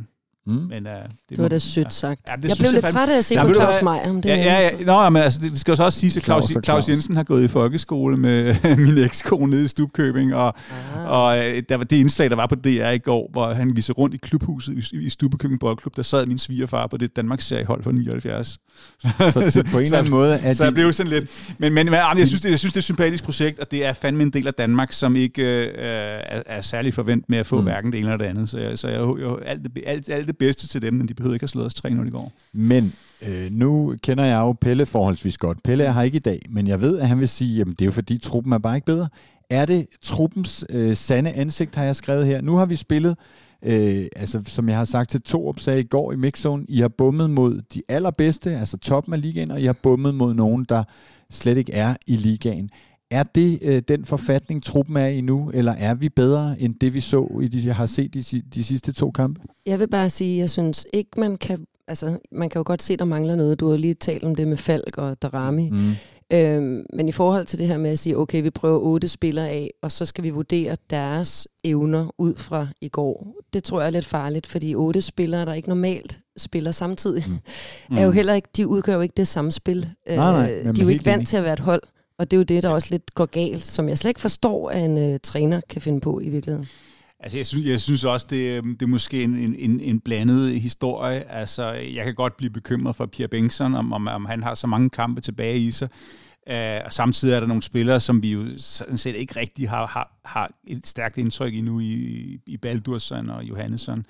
Men, det var da sødt sagt. Ja, jeg blev lidt træt af at se på Claus Meyer. Men altså, det skal jo så også sige, at Claus Jensen har gået i folkeskole med min ekskone nede i Stubkøbing, og der var det indslag, der var på DR i går, hvor han viser rundt i klubhuset i Stubkøbing Boldklub, der sad min svigerfar på det Danmarks seriehold for 79. Så på en eller anden måde... Så jeg blev sådan lidt... Men jeg synes, det er et sympatisk projekt, og det er fandme en del af Danmark, som ikke er særlig forvent med at få hverken det ene eller det andet. Så jeg alt det bedste til dem, men de behøvede ikke at slå os 3-0 i går. Men nu kender jeg jo Pelle forholdsvis godt. Pelle er her ikke i dag, men jeg ved, at han vil sige, at det er jo fordi, truppen er bare ikke bedre. Er det truppens sande ansigt, har jeg skrevet her. Nu har vi spillet, som jeg har sagt til Torup, sagde i går i Mixzone, I har bummet mod de allerbedste, altså toppen af ligaen, og I har bummet mod nogen, der slet ikke er i ligaen. Er det den forfatning, truppen er i nu, eller er vi bedre end det, vi har set de sidste 2 kampe? Jeg vil bare sige, jeg synes ikke, man kan jo godt se, der mangler noget. Du har lige talt om det med Falk og Darami. Men i forhold til det her med at sige, okay, vi prøver 8 spillere af, og så skal vi vurdere deres evner ud fra i går. Det tror jeg er lidt farligt, fordi 8 spillere, der ikke normalt spiller samtidig, er jo heller ikke, de udgør jo ikke det samme spil. De er jo ikke vant til at være et hold. Og det er jo det, der også lidt går galt, som jeg slet ikke forstår, at en træner kan finde på i virkeligheden. Altså, jeg synes også, det er måske en blandet historie. Altså, jeg kan godt blive bekymret for Pierre Bengtsson, om han har så mange kampe tilbage i sig. Og samtidig er der nogle spillere, som vi jo sådan set ikke rigtig har et stærkt indtryk endnu i Baldursson og Johannesson.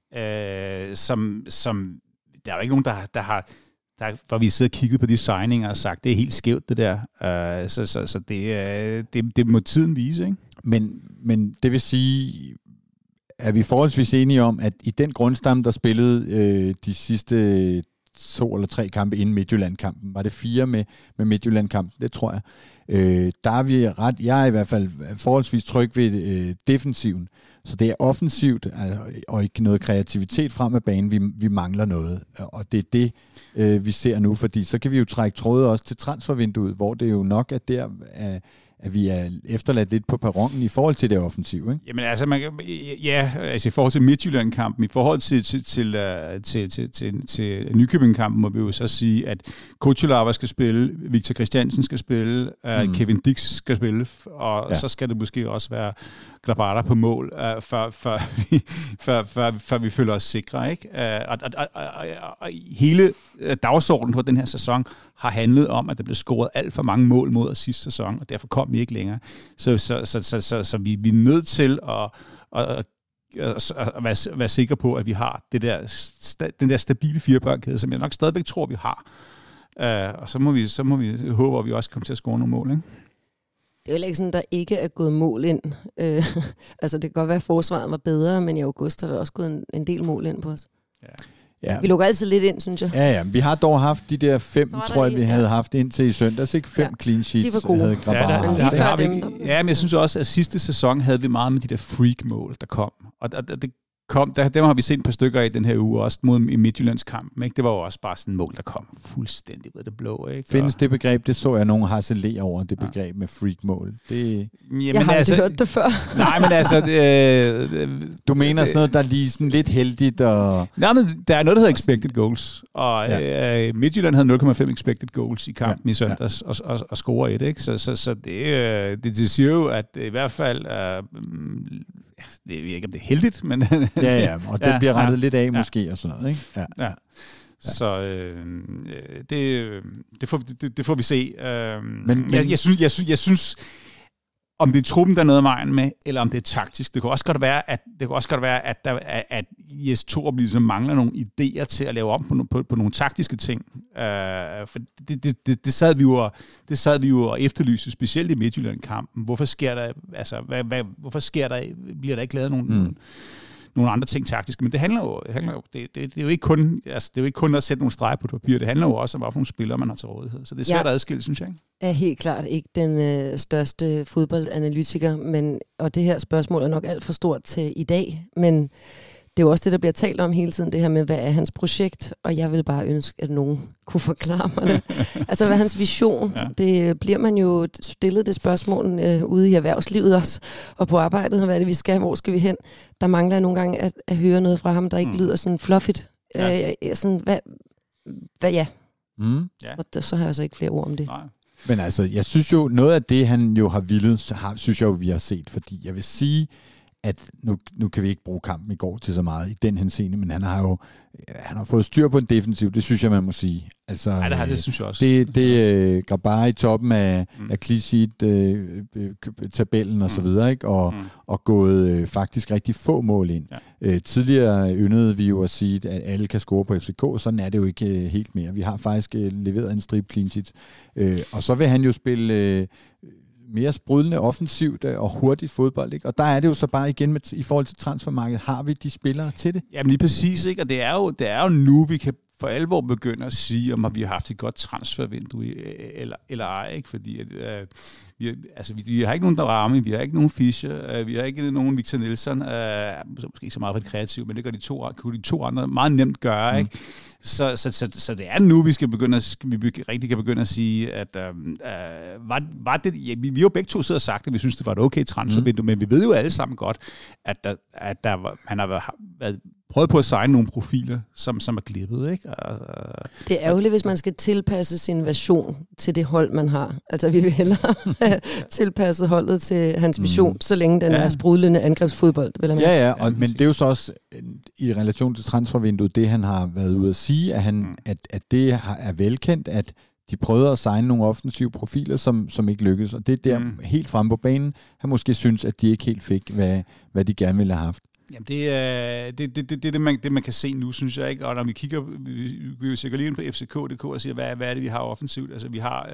Som der er jo ikke nogen, der har... hvor vi sidder og kigget på de signinger og sagt, det er helt skævt det der. Så det må tiden vise, ikke? Men det vil sige, er vi forholdsvis enige om, at i den grundstamme, der spillede de sidste 2 eller 3 kampe inden Midtjylland-kampen, var det 4 med Midtjylland-kampen, det tror jeg. Der er vi ret, jeg er i hvert fald forholdsvis tryg ved defensiven. Så det er offensivt og ikke noget kreativitet frem af banen. Vi mangler noget, og det er det, vi ser nu, fordi så kan vi jo trække tråde også til transfervinduet, hvor det jo nok er der, at vi er efterladt lidt på perronen i forhold til det offensive, ikke? Jamen altså, i forhold til Midtjylland-kampen, i forhold til Nykøbing-kampen, må vi jo så sige, at Kuchulava skal spille, Victor Christiansen skal spille, Kevin Dix skal spille, og så skal det måske også være Grabara på mål, før vi føler os sikre, ikke? Og hele dagsordenen på den her sæson har handlet om, at der blev scoret alt for mange mål mod os sidste sæson, og derfor kom vi ikke længere. Så vi er nødt til at være sikre på, at vi har den der stabile firebakkæde, som jeg nok stadigvæk tror, vi har. Og så må vi håbe, at vi også kommer til at score nogle mål, ikke? Det er jo ikke sådan, der ikke er gået mål ind. Altså, det kan godt være, at forsvaret var bedre, men i august er der også gået en del mål ind på os. Ja. Vi lukker altid lidt ind, synes jeg. Ja. Vi har dog haft de der 5, tror jeg, vi havde haft indtil i søndags. Ikke 5 clean sheets. De var gode. Men jeg synes også, at sidste sæson havde vi meget med de der freak-mål, der kom. Og dem har vi set et par stykker i den her uge, også mod i Midtjyllands kamp. Ikke? Det var jo også bare sådan et mål, der kom fuldstændig ved det blå. Ikke? Findes det begreb? Det så jeg nogen harcelere over, det begreb med freak-mål. Jeg har aldrig hørt det før. Nej, men altså... du mener sådan noget, der er lige sådan lidt heldigt? Og... Nej, men der er noget, der hedder expected goals. Og Midtjylland havde 0,5 expected goals i kampen i søndags og score 1. Ikke? Så det siger jo, at i hvert fald... det er ikke, om det er heldigt, men... og det bliver rettet lidt af måske og sådan noget, ikke? Ja. Så det får vi se. Men jeg synes, om det er truppen, der er noget af vejen med, eller om det er taktisk. Det kunne også godt være, at Jes Torup ligesom mangler nogle idéer til at lave om på nogle taktiske ting. For det sad vi jo og efterlyste, specielt i Midtjylland-kampen. Hvorfor bliver der ikke lavet nogle andre ting taktiske? Men det handler jo det er jo ikke kun at sætte nogle streger på et papir. Det handler jo også om, hvad for nogle spillere man har til rådighed. Så det er svært at adskille, synes jeg. Jeg er helt klart ikke den største fodboldanalytiker, og det her spørgsmål er nok alt for stort til i dag, men det er jo også det, der bliver talt om hele tiden, det her med, hvad er hans projekt, og jeg vil bare ønske, at nogen kunne forklare mig det. Altså, hvad er hans vision? Ja. Det bliver man jo stillet det spørgsmål ude i erhvervslivet også, og på arbejdet, hvad er det, vi skal, hvor skal vi hen? Der mangler nogle gange at høre noget fra ham, der ikke lyder sådan fluffigt. Ja. Sådan, hvad ja. Og så har jeg altså ikke flere ord om det. Nej. Men altså, jeg synes jo, noget af det, han jo har villet, synes jeg jo, vi har set, fordi jeg vil sige, at nu kan vi ikke bruge kampen i går til så meget i den henseende, men han har fået styr på en defensiv, det synes jeg, man må sige. Altså, det synes jeg også. Det går bare i toppen af Clichy-tabellen og så videre, ikke? Og gået faktisk rigtig få mål ind. Ja. Tidligere yndede vi jo at sige, at alle kan score på FCK, sådan er det jo ikke helt mere. Vi har faktisk leveret en stribe clean sheets. Og så vil han jo spille mere sprudlende, offensivt og hurtigt fodbold, ikke? Og der er det jo så bare igen i forhold til transfermarkedet, har vi de spillere til det? Jamen lige præcis, ikke? Og det er jo nu, vi kan for alvor begynde at sige, om vi har haft et godt transfervindue eller ej, ikke? Fordi vi har ikke nogen Darami, vi har ikke nogen Fischer, vi har ikke nogen Victor Nielsen, måske ikke så meget for det kreative, men det kunne de to andre meget nemt gøre, ikke? Så det er nu, vi rigtig kan begynde at sige, at var det, vi har jo begge to siddet og sagt, at vi synes, det var et okay transfervindue, men vi ved jo alle sammen godt, at han har været prøvet på at signe nogle profiler, som er glippet, ikke? Det er ærgerligt, hvis man skal tilpasse sin version til det hold, man har. Altså, vi vil hellere tilpasse holdet til hans vision, så længe den er sprudlende angrebsfodbold. Men det er jo så også i relation til transfervinduet, det han har været ude at sige, at det er velkendt, at de prøvede at signe nogle offensive profiler, som ikke lykkedes. Og det er der helt fremme på banen, han måske synes, at de ikke helt fik, hvad de gerne ville have haft. Jamen det man kan se nu, synes jeg, ikke. Og når vi kigger, vi jo sikkert lige ind på FCK.dk og siger, hvad er det, vi har offensivt? Altså, vi har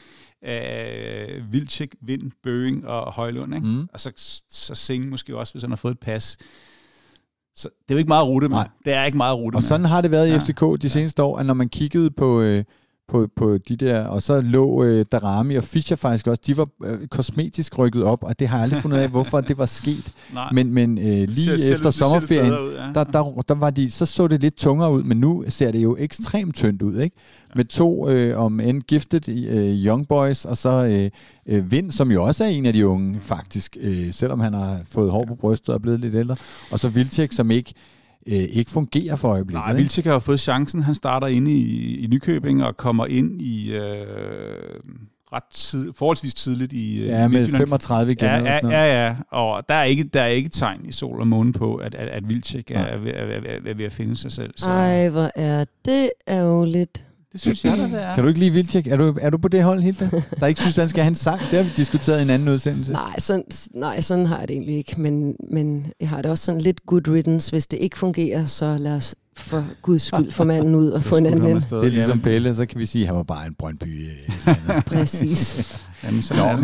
Wilczek, Vind, Bøing og Højlund, ikke? Og så Singh måske også, hvis han har fået et pas. Så det er jo ikke meget rute, men det er ikke meget rute. Og sådan har det været i FCK de seneste år, at når man kiggede på de der, og så lå Darami og Fischer faktisk også, de var kosmetisk rykket op, og det har jeg aldrig fundet af, hvorfor det var sket. Men lige efter sommerferien, der var de, så det lidt tungere ud, men nu ser det jo ekstremt tyndt ud, ikke? Med to om end gifted young boys, og så Vind, som jo også er en af de unge, faktisk, selvom han har fået hår på brystet og er blevet lidt ældre, og så Wilczek, som ikke fungerer for øjeblikket. Nej, Wilczek har jo fået chancen. Han starter inde i Nykøbing og kommer ind i forholdsvis tidligt i med 35 igen. Ja. Og der er ikke tegn i sol og måne på, at Wilczek er ved at finde sig selv. Så. Ej, hvor er det ærgerligt. Det synes jeg, det er. Kan du ikke lide Wilczek? Er du på det hold, Hilda? Der ikke synes, han skal have en sang? Det har vi diskuteret i en anden udsendelse. Nej, sådan har jeg det egentlig ikke. Men jeg har det også sådan lidt good riddance. Hvis det ikke fungerer, så lad os for Guds skyld få manden ud og få en anden ven. Det er ligesom Pelle, så kan vi sige, at han var bare en Brøndby. Præcis. Jamen,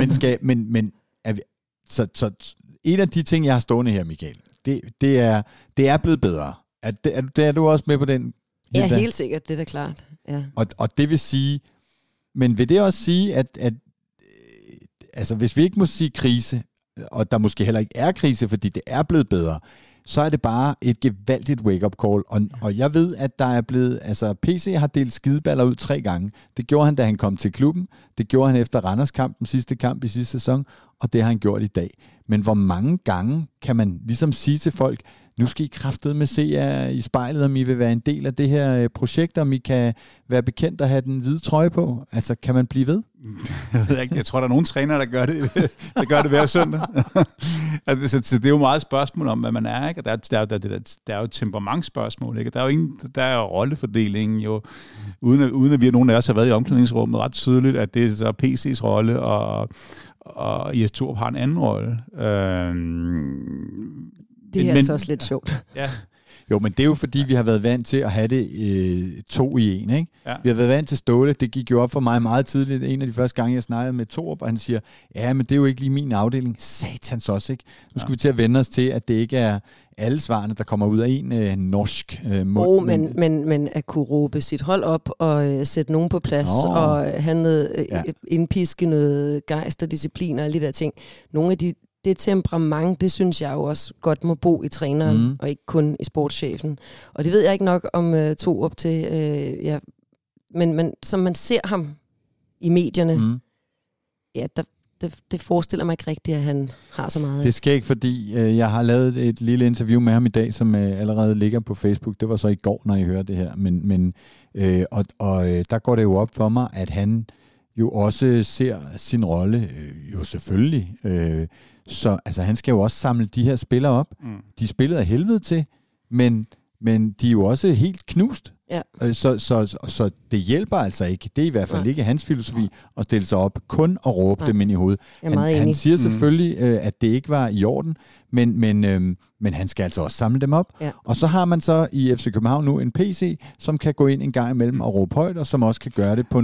så en af de ting, jeg har stående her, Michael, det er blevet bedre. Er du også med på den? Ja, helt sikkert. Det er da klart. Ja. Og det vil sige, men vil det også sige, at altså, hvis vi ikke må sige krise, og der måske heller ikke er krise, fordi det er blevet bedre, så er det bare et gevaldigt wake-up call. Og jeg ved, at der er blevet, altså PC har delt skideballer ud 3 gange. Det gjorde han, da han kom til klubben. Det gjorde han efter Randers-kampen, sidste kamp i sidste sæson, og det har han gjort i dag. Men hvor mange gange kan man ligesom sige til folk, nu skal I kraftedeme se jer i spejlet, om I vil være en del af det her projekt, om I kan være bekendt at have den hvide trøje på. Altså, kan man blive ved? Jeg tror, der er nogle trænere, der gør det hver søndag. Altså, så det er jo meget spørgsmål om, hvad man er, ikke? Og der er jo temperamentsspørgsmål, ikke? Der er jo rollefordelingen jo, uden at vi nogen af os har været i omklædningsrummet, ret tydeligt, at det er så PC's rolle, og Jes Torup har en anden rolle. Det er altså også lidt sjovt. Ja. Jo, men det er jo fordi, vi har været vant til at have det 2 i 1, ikke? Ja. Vi har været vant til Ståle. Det gik jo op for mig meget tidligt. En af de første gange, jeg snakkede med Torup, og han siger, ja, men det er jo ikke lige min afdeling. Satans også, ikke? Nu skal vi til at vende os til, at det ikke er alle svarene, der kommer ud af en norsk mund. Men at kunne råbe sit hold op og sætte nogen på plads og have noget, indpiske noget gejst og disciplin og alle de der ting. Nogle af de det temperament, det synes jeg jo også godt må bo i træneren, og ikke kun i sportschefen. Og det ved jeg ikke nok om Thorup til, ja. Men som man ser ham i medierne, ja, det forestiller mig ikke rigtigt, at han har så meget. Det sker ikke, fordi jeg har lavet et lille interview med ham i dag, som allerede ligger på Facebook. Det var så i går, når I hører det her. Men der går det jo op for mig, at han jo også ser sin rolle, jo selvfølgelig. Så altså, han skal jo også samle de her spillere op. De spillede af helvede til, men de er jo også helt knust. Ja. Så det hjælper altså ikke. Det er i hvert fald ikke hans filosofi at stille sig op kun og råbe dem ind i hovedet. Han siger selvfølgelig, at det ikke var i orden, men han skal altså også samle dem op. Ja. Og så har man så i FC København nu en PC, som kan gå ind en gang imellem og råbe højt, og som også kan gøre det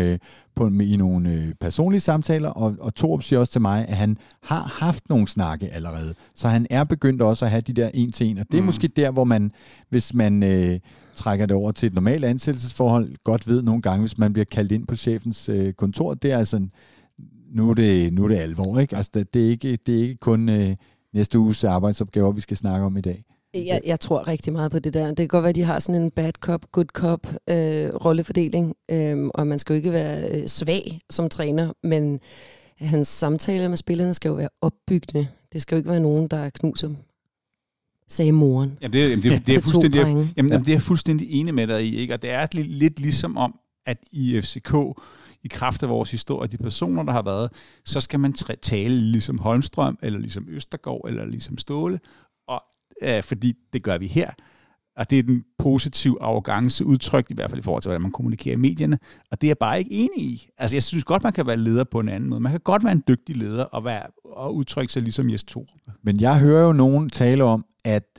i nogle personlige samtaler. Og Thorup siger også til mig, at han har haft nogle snakke allerede. Så han er begyndt også at have de der en til en. Og det er måske der, hvor man, hvis man trækker det over til et normalt ansættelsesforhold, godt ved nogle gange, hvis man bliver kaldt ind på chefens kontor, det er altså, nu er det alvor, ikke? Altså, det er ikke kun næste uges arbejdsopgaver, vi skal snakke om i dag. Jeg tror rigtig meget på det der. Det kan godt være, at de har sådan en bad cop, good cop rollefordeling, og man skal jo ikke være svag som træner, men hans samtaler med spillerne skal jo være opbyggende. Det skal jo ikke være nogen, der knuser dem, sagde moren. Jamen, det er jeg fuldstændig enig med dig i, ikke? Og det er lidt ligesom om, at i FCK, i kraft af vores historie, de personer, der har været, så skal man tale ligesom Holmstrøm, eller ligesom Østergaard, eller ligesom Ståle, og fordi det gør vi her. Og det er den positive arrogance udtrykt, i hvert fald i forhold til, hvordan man kommunikerer i medierne. Og det er jeg bare ikke enig i. Altså, jeg synes godt, man kan være leder på en anden måde. Man kan godt være en dygtig leder og udtrykke sig ligesom Jes Thorup. Men jeg hører jo nogen tale om, at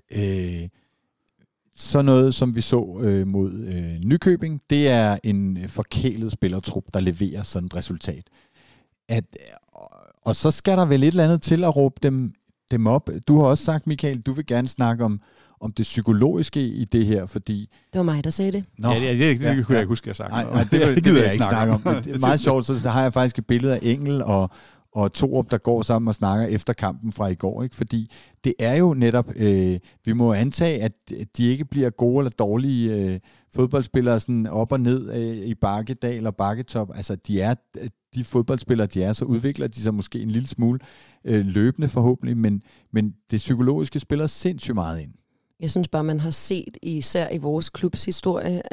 sådan noget, som vi så mod Nykøbing, det er en forkælet spillertrup, der leverer sådan et resultat. Og så skal der vel et eller andet til at råbe dem op. Du har også sagt, Michael, du vil gerne snakke om det psykologiske i det her, fordi... Det var mig, der sagde det. Nå, det kunne jeg ikke huske, at jeg har sagt. Nej, det gider jeg ikke snakke om. Det er meget sjovt, så har jeg faktisk et billede af Engel og Thorup, der går sammen og snakker efter kampen fra i går, ikke? Fordi det er jo netop, vi må antage, at de ikke bliver gode eller dårlige fodboldspillere sådan op og ned i bakkedal og bakketop. Altså, de fodboldspillere, de er, så udvikler de sig måske en lille smule løbende forhåbentlig, men det psykologiske spiller sindssygt meget ind. Jeg synes bare, man har set, især i vores klubs historie,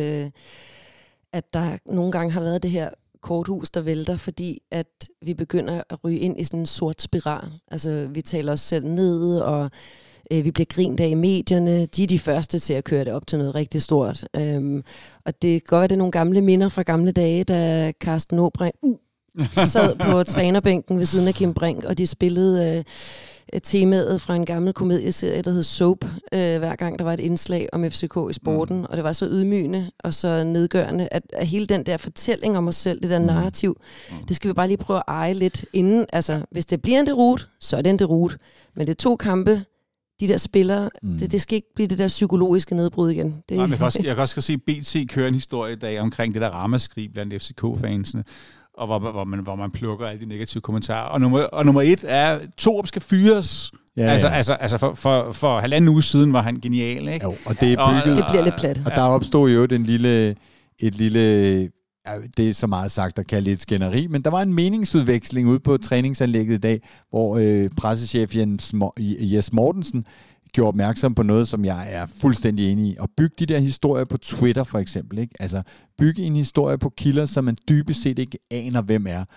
at der nogle gange har været det her korthus, der vælter, fordi at vi begynder at ryge ind i sådan en sort spiral. Altså, vi taler os selv ned, og vi bliver grint af i medierne. De er de første til at køre det op til noget rigtig stort. Og det kan godt være, det er nogle gamle minder fra gamle dage, da Carsten Åbrink sad på trænerbænken ved siden af Kim Brink, og de spillede temaet fra en gammel komedieserie, der hed Soap, hver gang der var et indslag om FCK i sporten, og det var så ydmygende og så nedgørende, at hele den der fortælling om os selv, det der narrativ, det skal vi bare lige prøve at eje lidt inden. Altså, hvis det bliver en deroute, så er det en deroute. Men det er 2 kampe, de der spillere, det skal ikke blive det der psykologiske nedbrud igen. Det... Nej, jeg kan også se, at BT kører en historie i dag omkring det der ramaskrig blandt FCK-fansene, og hvor man plukker alle de negative kommentarer. Og nummer 1 er, Thorup skal fyres. Ja. Altså for 1,5 uge siden var han genial, ikke? Jo, og det er bygget. Det bliver lidt plat. Og der opstod jo et lille det er så meget sagt at kalde et skænderi, men der var en meningsudveksling ude på træningsanlægget i dag, hvor pressechef Jes Mortensen gjorde opmærksom på noget, som jeg er fuldstændig enig i. Og bygge de der historier på Twitter for eksempel, ikke? Altså bygge en historie på kilder, som man dybest set ikke aner, hvem er.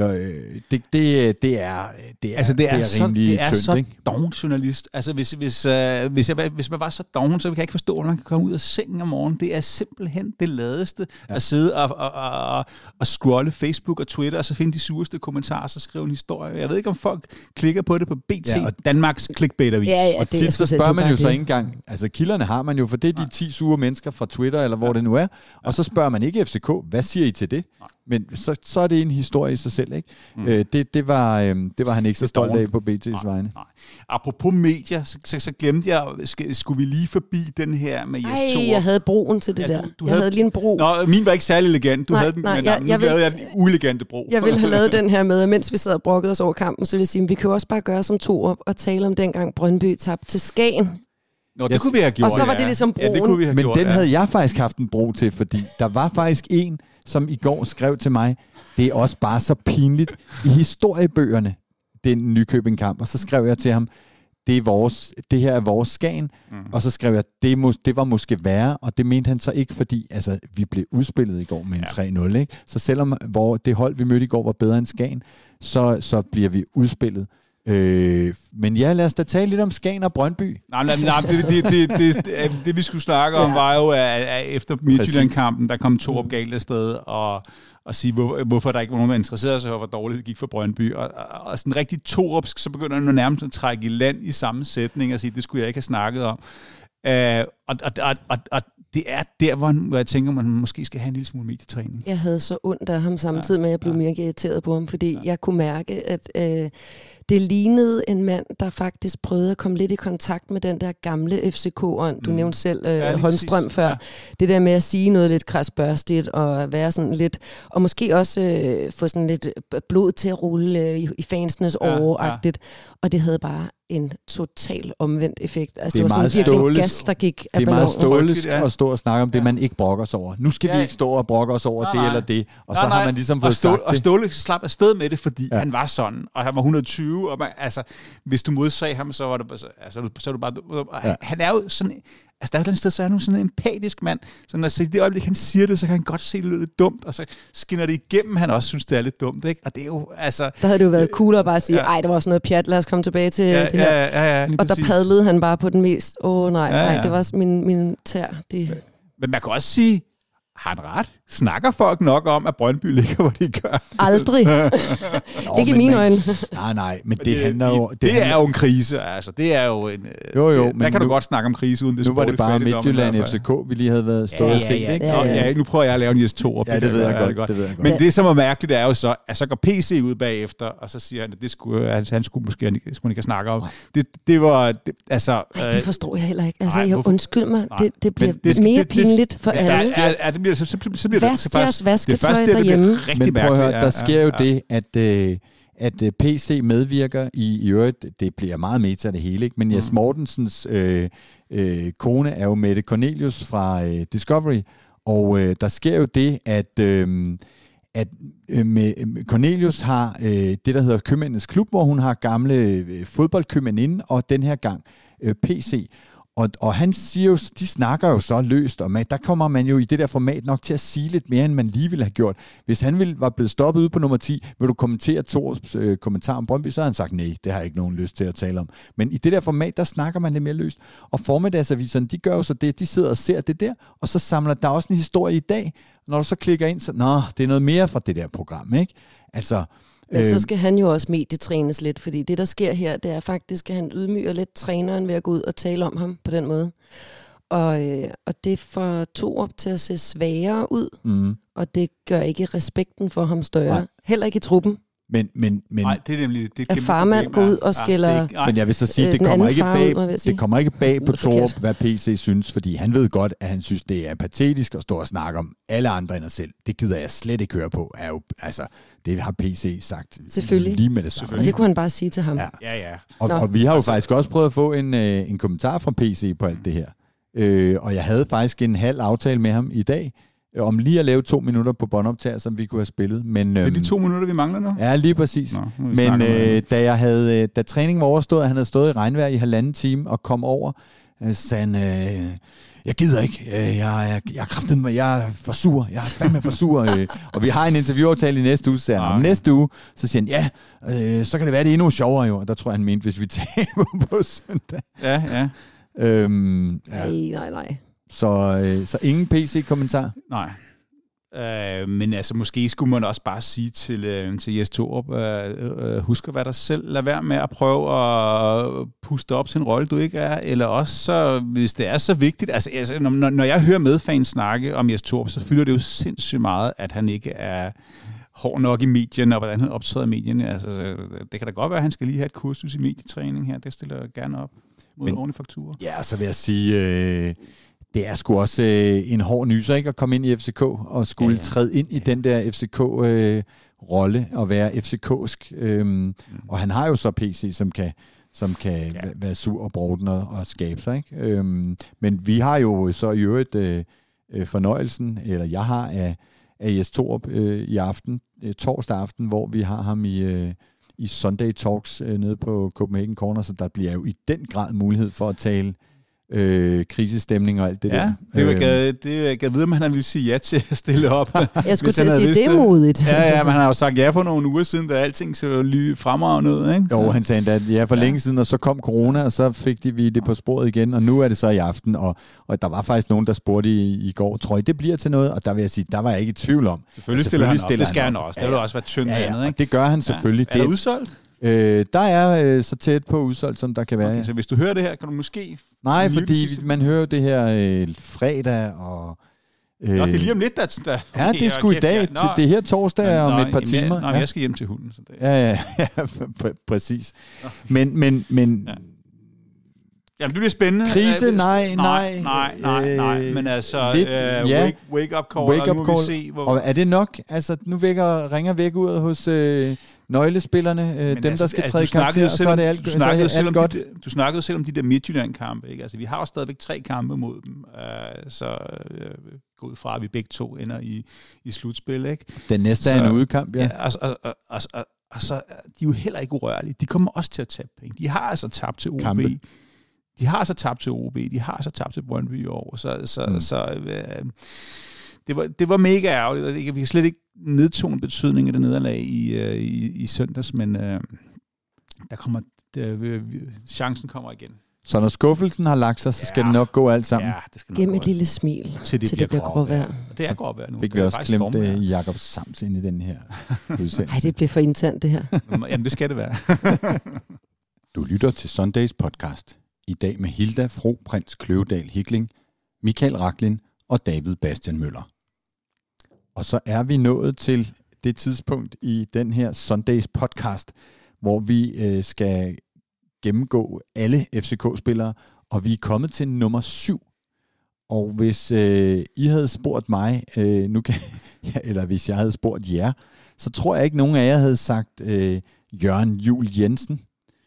Det er rimelig tyndt, ikke? Doven journalist. Altså hvis man var så doven, så kan jeg ikke forstå, at man kan komme ud af sengen om morgenen. Det er simpelthen det ladeste at sidde og scrolle Facebook og Twitter, og så finde de sureste kommentarer, så skrive en historie. Jeg ved ikke, om folk klikker på det på BT, Danmarks clickbait-avis. Ja, og tit så spørger man jo så ikke engang, altså kilderne har man jo, for det er de 10 sure mennesker fra Twitter, eller hvor det nu er, og så spørger man ikke FCK, hvad siger I til det? Men så er det en historie i sig selv, ikke? Det var han ikke så stolt af på BT's vegne. Nej. Apropos medier, så glemte jeg, skulle vi lige forbi den her med Jes Torup? Jeg havde broen til det der. Jeg havde lige en bro. Nå, min var ikke særlig elegant. Du havde den, men nu lavede jeg den uelegante bro. Jeg ville have lavet den her med, at mens vi sad og brokkede os over kampen, så ville jeg sige, at vi kan også bare gøre som Torup og tale om dengang Brøndby tabte til Skagen. Nå, det kunne vi have gjort. Og så var det ligesom broen. Ja, det kunne vi have men gjort, den havde jeg faktisk haft en bro til, fordi der var faktisk en, som i går skrev til mig, det er også bare så pinligt i historiebøgerne, den Nykøbing-kamp. Og så skrev jeg til ham, det her er vores Skagen. Og så skrev jeg, det var måske værre, og det mente han så ikke, fordi vi blev udspillet i går med en 3-0. Ikke? Så selvom det hold, vi mødte i går, var bedre end Skagen, så bliver vi udspillet. Men ja, lad os da tale lidt om Skagen og Brøndby. Nej, det vi skulle snakke om, var jo, at efter Midtjylland-kampen, der kom Torup galt afsted, og sige, hvorfor der ikke var nogen, der interesserede sig for, hvor dårligt det gik for Brøndby. Og sådan rigtig torupsk, så begynder han nærmest at trække i land i samme sætning og sige, det skulle jeg ikke have snakket om. Og det er der, hvor jeg tænker, man måske skal have en lille smule medietræning. Jeg havde så ondt af ham samtidig med, at jeg blev mere irriteret på ham, fordi jeg kunne mærke, at det lignede en mand, der faktisk prøvede at komme lidt i kontakt med den der gamle FCK-ånd. Du nævnte selv Holmstrøm før. Ja. Det der med at sige noget lidt krasbørstigt og være sådan lidt, og måske også få sådan lidt blod til at rulle i fansenes år-agtigt. Og det havde bare en total omvendt effekt. Altså, det var sådan virkelig gas, der gik af ballonen. Det er meget stålisk at stå og snakke om det, man ikke brokker sig over. Nu skal vi ikke stå og brokke os over det eller det. Og så har man ligesom fået sagt det. Og Ståle slap afsted med det, fordi han var sådan. Og han var 120. Og hvis du modsag ham, så var det så er du bare... Han er jo sådan... Altså, der er et eller andet sted, så er han jo sådan en empatisk mand. Så når det øjeblik, han siger det, så kan han godt se, det lidt dumt, og så skinner det igennem, han også synes, det er lidt dumt, ikke? Og det er jo, der havde det jo været cool at bare sige, ej, det var også noget pjat, lad os komme tilbage til det her. Ja, og der padlede han bare på den mest, nej, det var min tær. Men man kan også sige, har han ret? Snakker folk nok om, at Brøndby ligger, hvor de gør? Aldrig. Ikke i mine øjne. Nej, men det handler jo... Det er jo en krise, altså. Det er jo en... Jo, men der kan du godt snakke om krise, uden det. Nu var det bare Midtjylland FCK, vi lige havde været stået og set, ikke? Ja, nu prøver jeg at lave en Jes Torup. Ja, det ved jeg godt. Men det, som er mærkeligt, er jo så, at så går PC ud bagefter, og så siger han, at han skulle måske ikke snakke om. Det var... det forstår jeg heller ikke. Altså, jeg undskyld mig. Det bliver mere pinligt for alle. Ja, det bliver så bliver jeres vasketøj derhjemme. Men prøv at høre, der sker jo det, at PC medvirker i øvrigt, det bliver meget meta det hele, ikke? Men Jes Mortensens kone er jo Mette Cornelius fra Discovery, og der sker jo det, at Cornelius har det, der hedder Købmændenes Klub, hvor hun har gamle fodboldkøbmændinde, og den her gang PC. Og han siger jo, de snakker jo så løst, og der kommer man jo i det der format nok til at sige lidt mere, end man lige ville have gjort. Hvis han var blevet stoppet ude på nummer 10, vil du kommentere Torups kommentar om Brøndby, så har han sagt, nej, det har jeg ikke nogen lyst til at tale om. Men i det der format, der snakker man lidt mere løst. Og formiddagsaviserne, de gør jo så det, de sidder og ser det der, og så samler der også en historie i dag. Når du så klikker ind, så det er noget mere fra det der program, ikke? Altså... Men så skal han jo også medietrænes lidt, fordi det, der sker her, det er faktisk, at han ydmyger lidt træneren ved at gå ud og tale om ham på den måde. Og det får Torup til at se svagere ud, og det gør ikke respekten for ham større. Nej. Heller ikke i truppen. Men nej, det er nemlig det at farmand går ud og skiller. Men jeg vil så sige, det kommer ikke bag på Torup, hvad PC synes, fordi han ved godt, at han synes, det er patetisk at stå og snakke om alle andre end sig selv. Det gider jeg slet ikke høre på. Det har PC sagt lige med det samme. Og det kunne han bare sige til ham. Ja. Og vi har jo faktisk også prøvet at få en kommentar fra PC på alt det her. Og jeg havde faktisk en halv aftale med ham i dag, om lige at lave 2 minutter på båndoptager, som vi kunne have spillet. Men, det er de 2 minutter, vi mangler nu? Ja, lige præcis. Men da træningen var overstået, og han havde stået i regnvejr i 1,5 time og kom over, sagde han, jeg gider ikke, jeg er for sur, jeg er fandme for sur. Og vi har en interviewaftale i næste uge, så siger han, om næste uge, så siger han, så kan det være, det er endnu sjovere jo. Og der tror jeg, han mente, hvis vi taber på søndag. Ja. Nej. Så ingen PC-kommentar? Nej. Men altså, måske skulle man også bare sige til Jes Torup, husk at være dig selv. Lad være med at prøve at puste op til en rolle, du ikke er. Eller også, så, hvis det er så vigtigt. Altså når jeg hører medfans snakke om Jes Torup, så fylder det jo sindssygt meget, at han ikke er hård nok i medierne, og hvordan han optræder i medierne. Altså, det kan da godt være, at han skal lige have et kursus i medietræning her. Det stiller jeg gerne op mod ordentlig faktura. Ja, så vil jeg sige, det er sgu også en hård nyser, ikke, at komme ind i FCK og skulle træde ind i den der FCK-rolle og være FCK'sk. Og han har jo så PC, som kan være sur og broden og skabe sig. Ikke? Men vi har jo så i øvrigt fornøjelsen, eller jeg har af Jes Torup i aften, torsdag aften, hvor vi har ham i Sunday Talks nede på Copenhagen Corner, så der bliver jo i den grad mulighed for at tale krisestemning og alt det der. Det gav videre, om han ville sige ja til at stille op. Jeg skulle til at sige, det er modigt. Ja, men han har jo sagt ja for nogle uger siden, da alting så fremragende ud, ikke? Jo, han sagde at ja for længe siden, og så kom corona, og så fik vi det på sporet igen, og nu er det så i aften, og der var faktisk nogen, der spurgte i går, tror I, det bliver til noget? Og der vil jeg sige, der var jeg ikke i tvivl om. Selvfølgelig stiller han op. Det skal han også. Det vil også være tyndt andet, ikke? Det gør han selvfølgelig. Er der udsolgt? Der er så tæt på udsolgt, som der kan være. Okay, så hvis du hører det her, kan du måske... Nej, fordi man hører det her fredag og... det er lige om lidt, der... Ja, det er sgu i dag. Det er her torsdag om et par timer. Nej, jeg skal hjem til hunden. Så det... Ja, præcis. Men Jamen, det bliver spændende. Krise, nej. Men altså, lidt, wake up call, wake up call. Se, hvor... Og er det nok? Altså, nu ringer væk ud hos nøglespillerne, dem, der skal træde i karakter, så er det alt godt. Du snakkede selv om de der Midtjylland-kampe, ikke? Altså, vi har jo stadigvæk 3 kampe mod dem, så gå ud fra, at vi begge to ender i slutspil, ikke? Den næste er en udekamp, ja. Altså, de er jo heller ikke urørlige. De kommer også til at tabe penge. De har altså tabt til OB. Kampe. De har så tabt til OB, de har så tabt til Brøndby i år, det var mega ærgerligt. Vi kan slet ikke nedtone betydningen af det nederlag i søndags, men chancen kommer igen. Så når skuffelsen har lagt sig, så skal det nok gå alt sammen. Ja, det skal nok Gem et lille smil til det bliver gråvejr. Det er gråvejr nu. Fik vi også glemt Jakob Sams ind i den her udsendelse. Nej, det bliver for internt det her. Jamen, det skal det være. Du lytter til Sundays podcast. I dag med Hilda Fro Prins Kløvedal Hikling, Michael Raklin og David Bastian Møller. Og så er vi nået til det tidspunkt i den her Sundays podcast, hvor vi skal gennemgå alle FCK-spillere, og vi er kommet til nummer 7. Og hvis I havde spurgt mig, eller hvis jeg havde spurgt jer, så tror jeg ikke, nogen af jer havde sagt Jørgen Juel Jensen,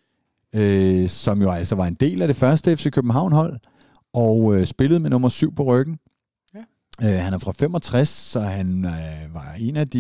som jo altså var en del af det første FC København-hold, og spillede med nummer 7 på ryggen. Ja. Han er fra 65, så han var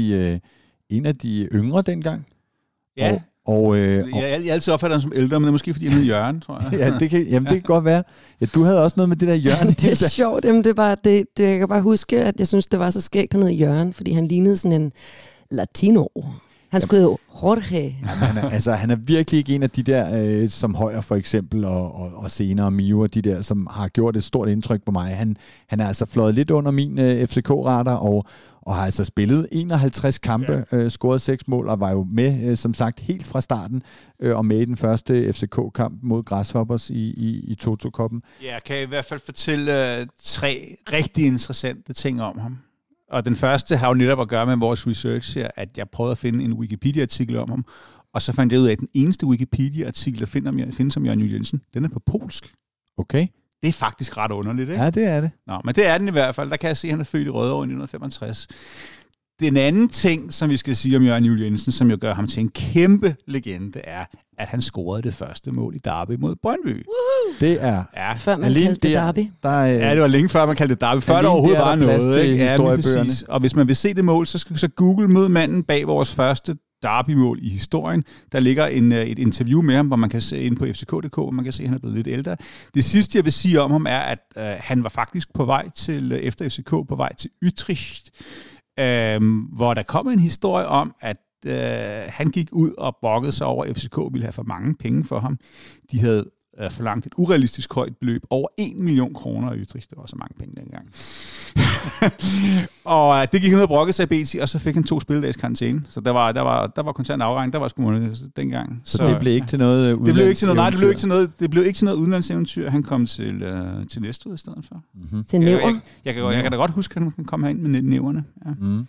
en af de yngre dengang. Ja. Jeg altid opfatter ham som ældre, men det er måske fordi han hedder Jørgen, tror jeg. Ja, det kan godt være. Ja, du havde også noget med det der Jørgen. Ja, det er sjovt. Jamen, det jeg kan bare huske, at jeg synes, det var så skægt, han hed Jørgen, fordi han lignede sådan en latino. Han skulle jo Jorge. Han er virkelig ikke en af de der, som Højer for eksempel, og senere Mio, de der, som har gjort et stort indtryk på mig. Han er altså fløjet lidt under min FCK-radar, og har altså spillet 51 kampe, scoret 6 mål, og var jo med, som sagt, helt fra starten, og med i den første FCK-kamp mod Grasshoppers i Toto-koppen. Ja, jeg kan i hvert fald fortælle 3 rigtig interessante ting om ham. Og den første har jo netop at gøre med vores research her, at jeg prøvede at finde en Wikipedia-artikel om ham, og så fandt jeg ud af, at den eneste Wikipedia-artikel, der findes om Jørgen Juel Jensen, den er på polsk. Okay. Det er faktisk ret underligt, ikke? Ja, det er det. Nå, men det er den i hvert fald. Der kan jeg se, at han er født i Rødovre i 1965. Den anden ting, som vi skal sige om Jørgen Juel Jensen, som jo gør ham til en kæmpe legende, er, at han scorede det første mål i derby mod Brøndby. Woohoo! Det er... Ja. Før man kaldte det derby. Ja, det var længe før man kaldte det derby. Før der overhovedet var noget. Ikke? Historiebøgerne. Og hvis man vil se det mål, så skal så Google møde manden bag vores første derbymål i historien. Der ligger et interview med ham, hvor man kan se ind på fck.dk, hvor man kan se, at han er blevet lidt ældre. Det sidste, jeg vil sige om ham, er, at han var faktisk på vej til, efter FCK, på vej til Utrecht, hvor der kom en historie om, at han gik ud og brokkede sig over, at FCK ville have for mange penge for ham. De havde forlangt et urealistisk højt beløb, over 1 million kroner i Utrecht. Det var så mange penge dengang. Og det gik han ud og brokkede sig i BT, og så fik han 2 spilledags karantæne. Så der var kontant afregning, der var sgu dengang. Så det blev ikke til noget det blev ikke til noget, nej, det blev ikke til noget udenlandseventyr. Han kom til Næstved i stedet for. Mm-hmm. Til Næver. Jeg kan da godt huske, at han kom herind med næverne. Ja. Mm.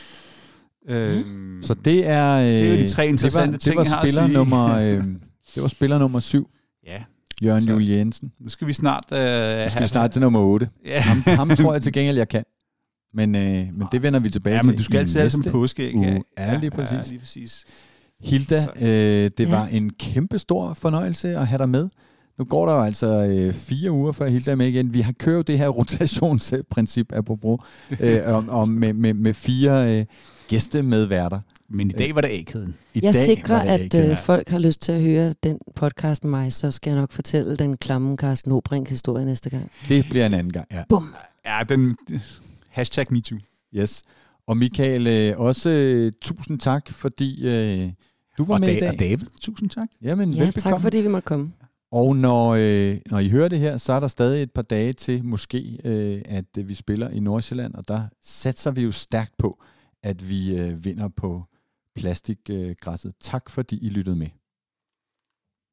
Så det er... det er jo de 3 interessante ting, jeg har at sige. Det var spiller nummer 7. Ja. Jørgen Juel Jensen. Nu skal vi snart... til nummer 8. Ja. Ham tror jeg til gengæld, jeg kan. Men det vender vi tilbage til. Ja, men du skal altid have som påskeæg. Ja, lige præcis. Ja, lige præcis. Hilda, det var en kæmpe stor fornøjelse at have dig med. Nu går der jo altså 4 uger, før Hilda er med igen. Vi har kørt det her rotationsprincip, apropos, med 4 gæstemedværter. Men i dag var det A-kæden. Jeg sikrer, at folk har lyst til at høre den podcast med mig, så skal jeg nok fortælle den klamme Carsten Åbrink-historie næste gang. Det bliver en anden gang, ja. Bum! Ja, #MeToo. Yes. Og Michael, også tusind tak, fordi du var med i dag. Og David, tusind tak. Jamen, ja, velbekomme. tak fordi vi måtte komme. Og når I hører det her, så er der stadig et par dage til måske, at vi spiller i Nordsjælland, og der satser vi jo stærkt på, at vi vinder på plastikgræsset. Tak fordi I lyttede med.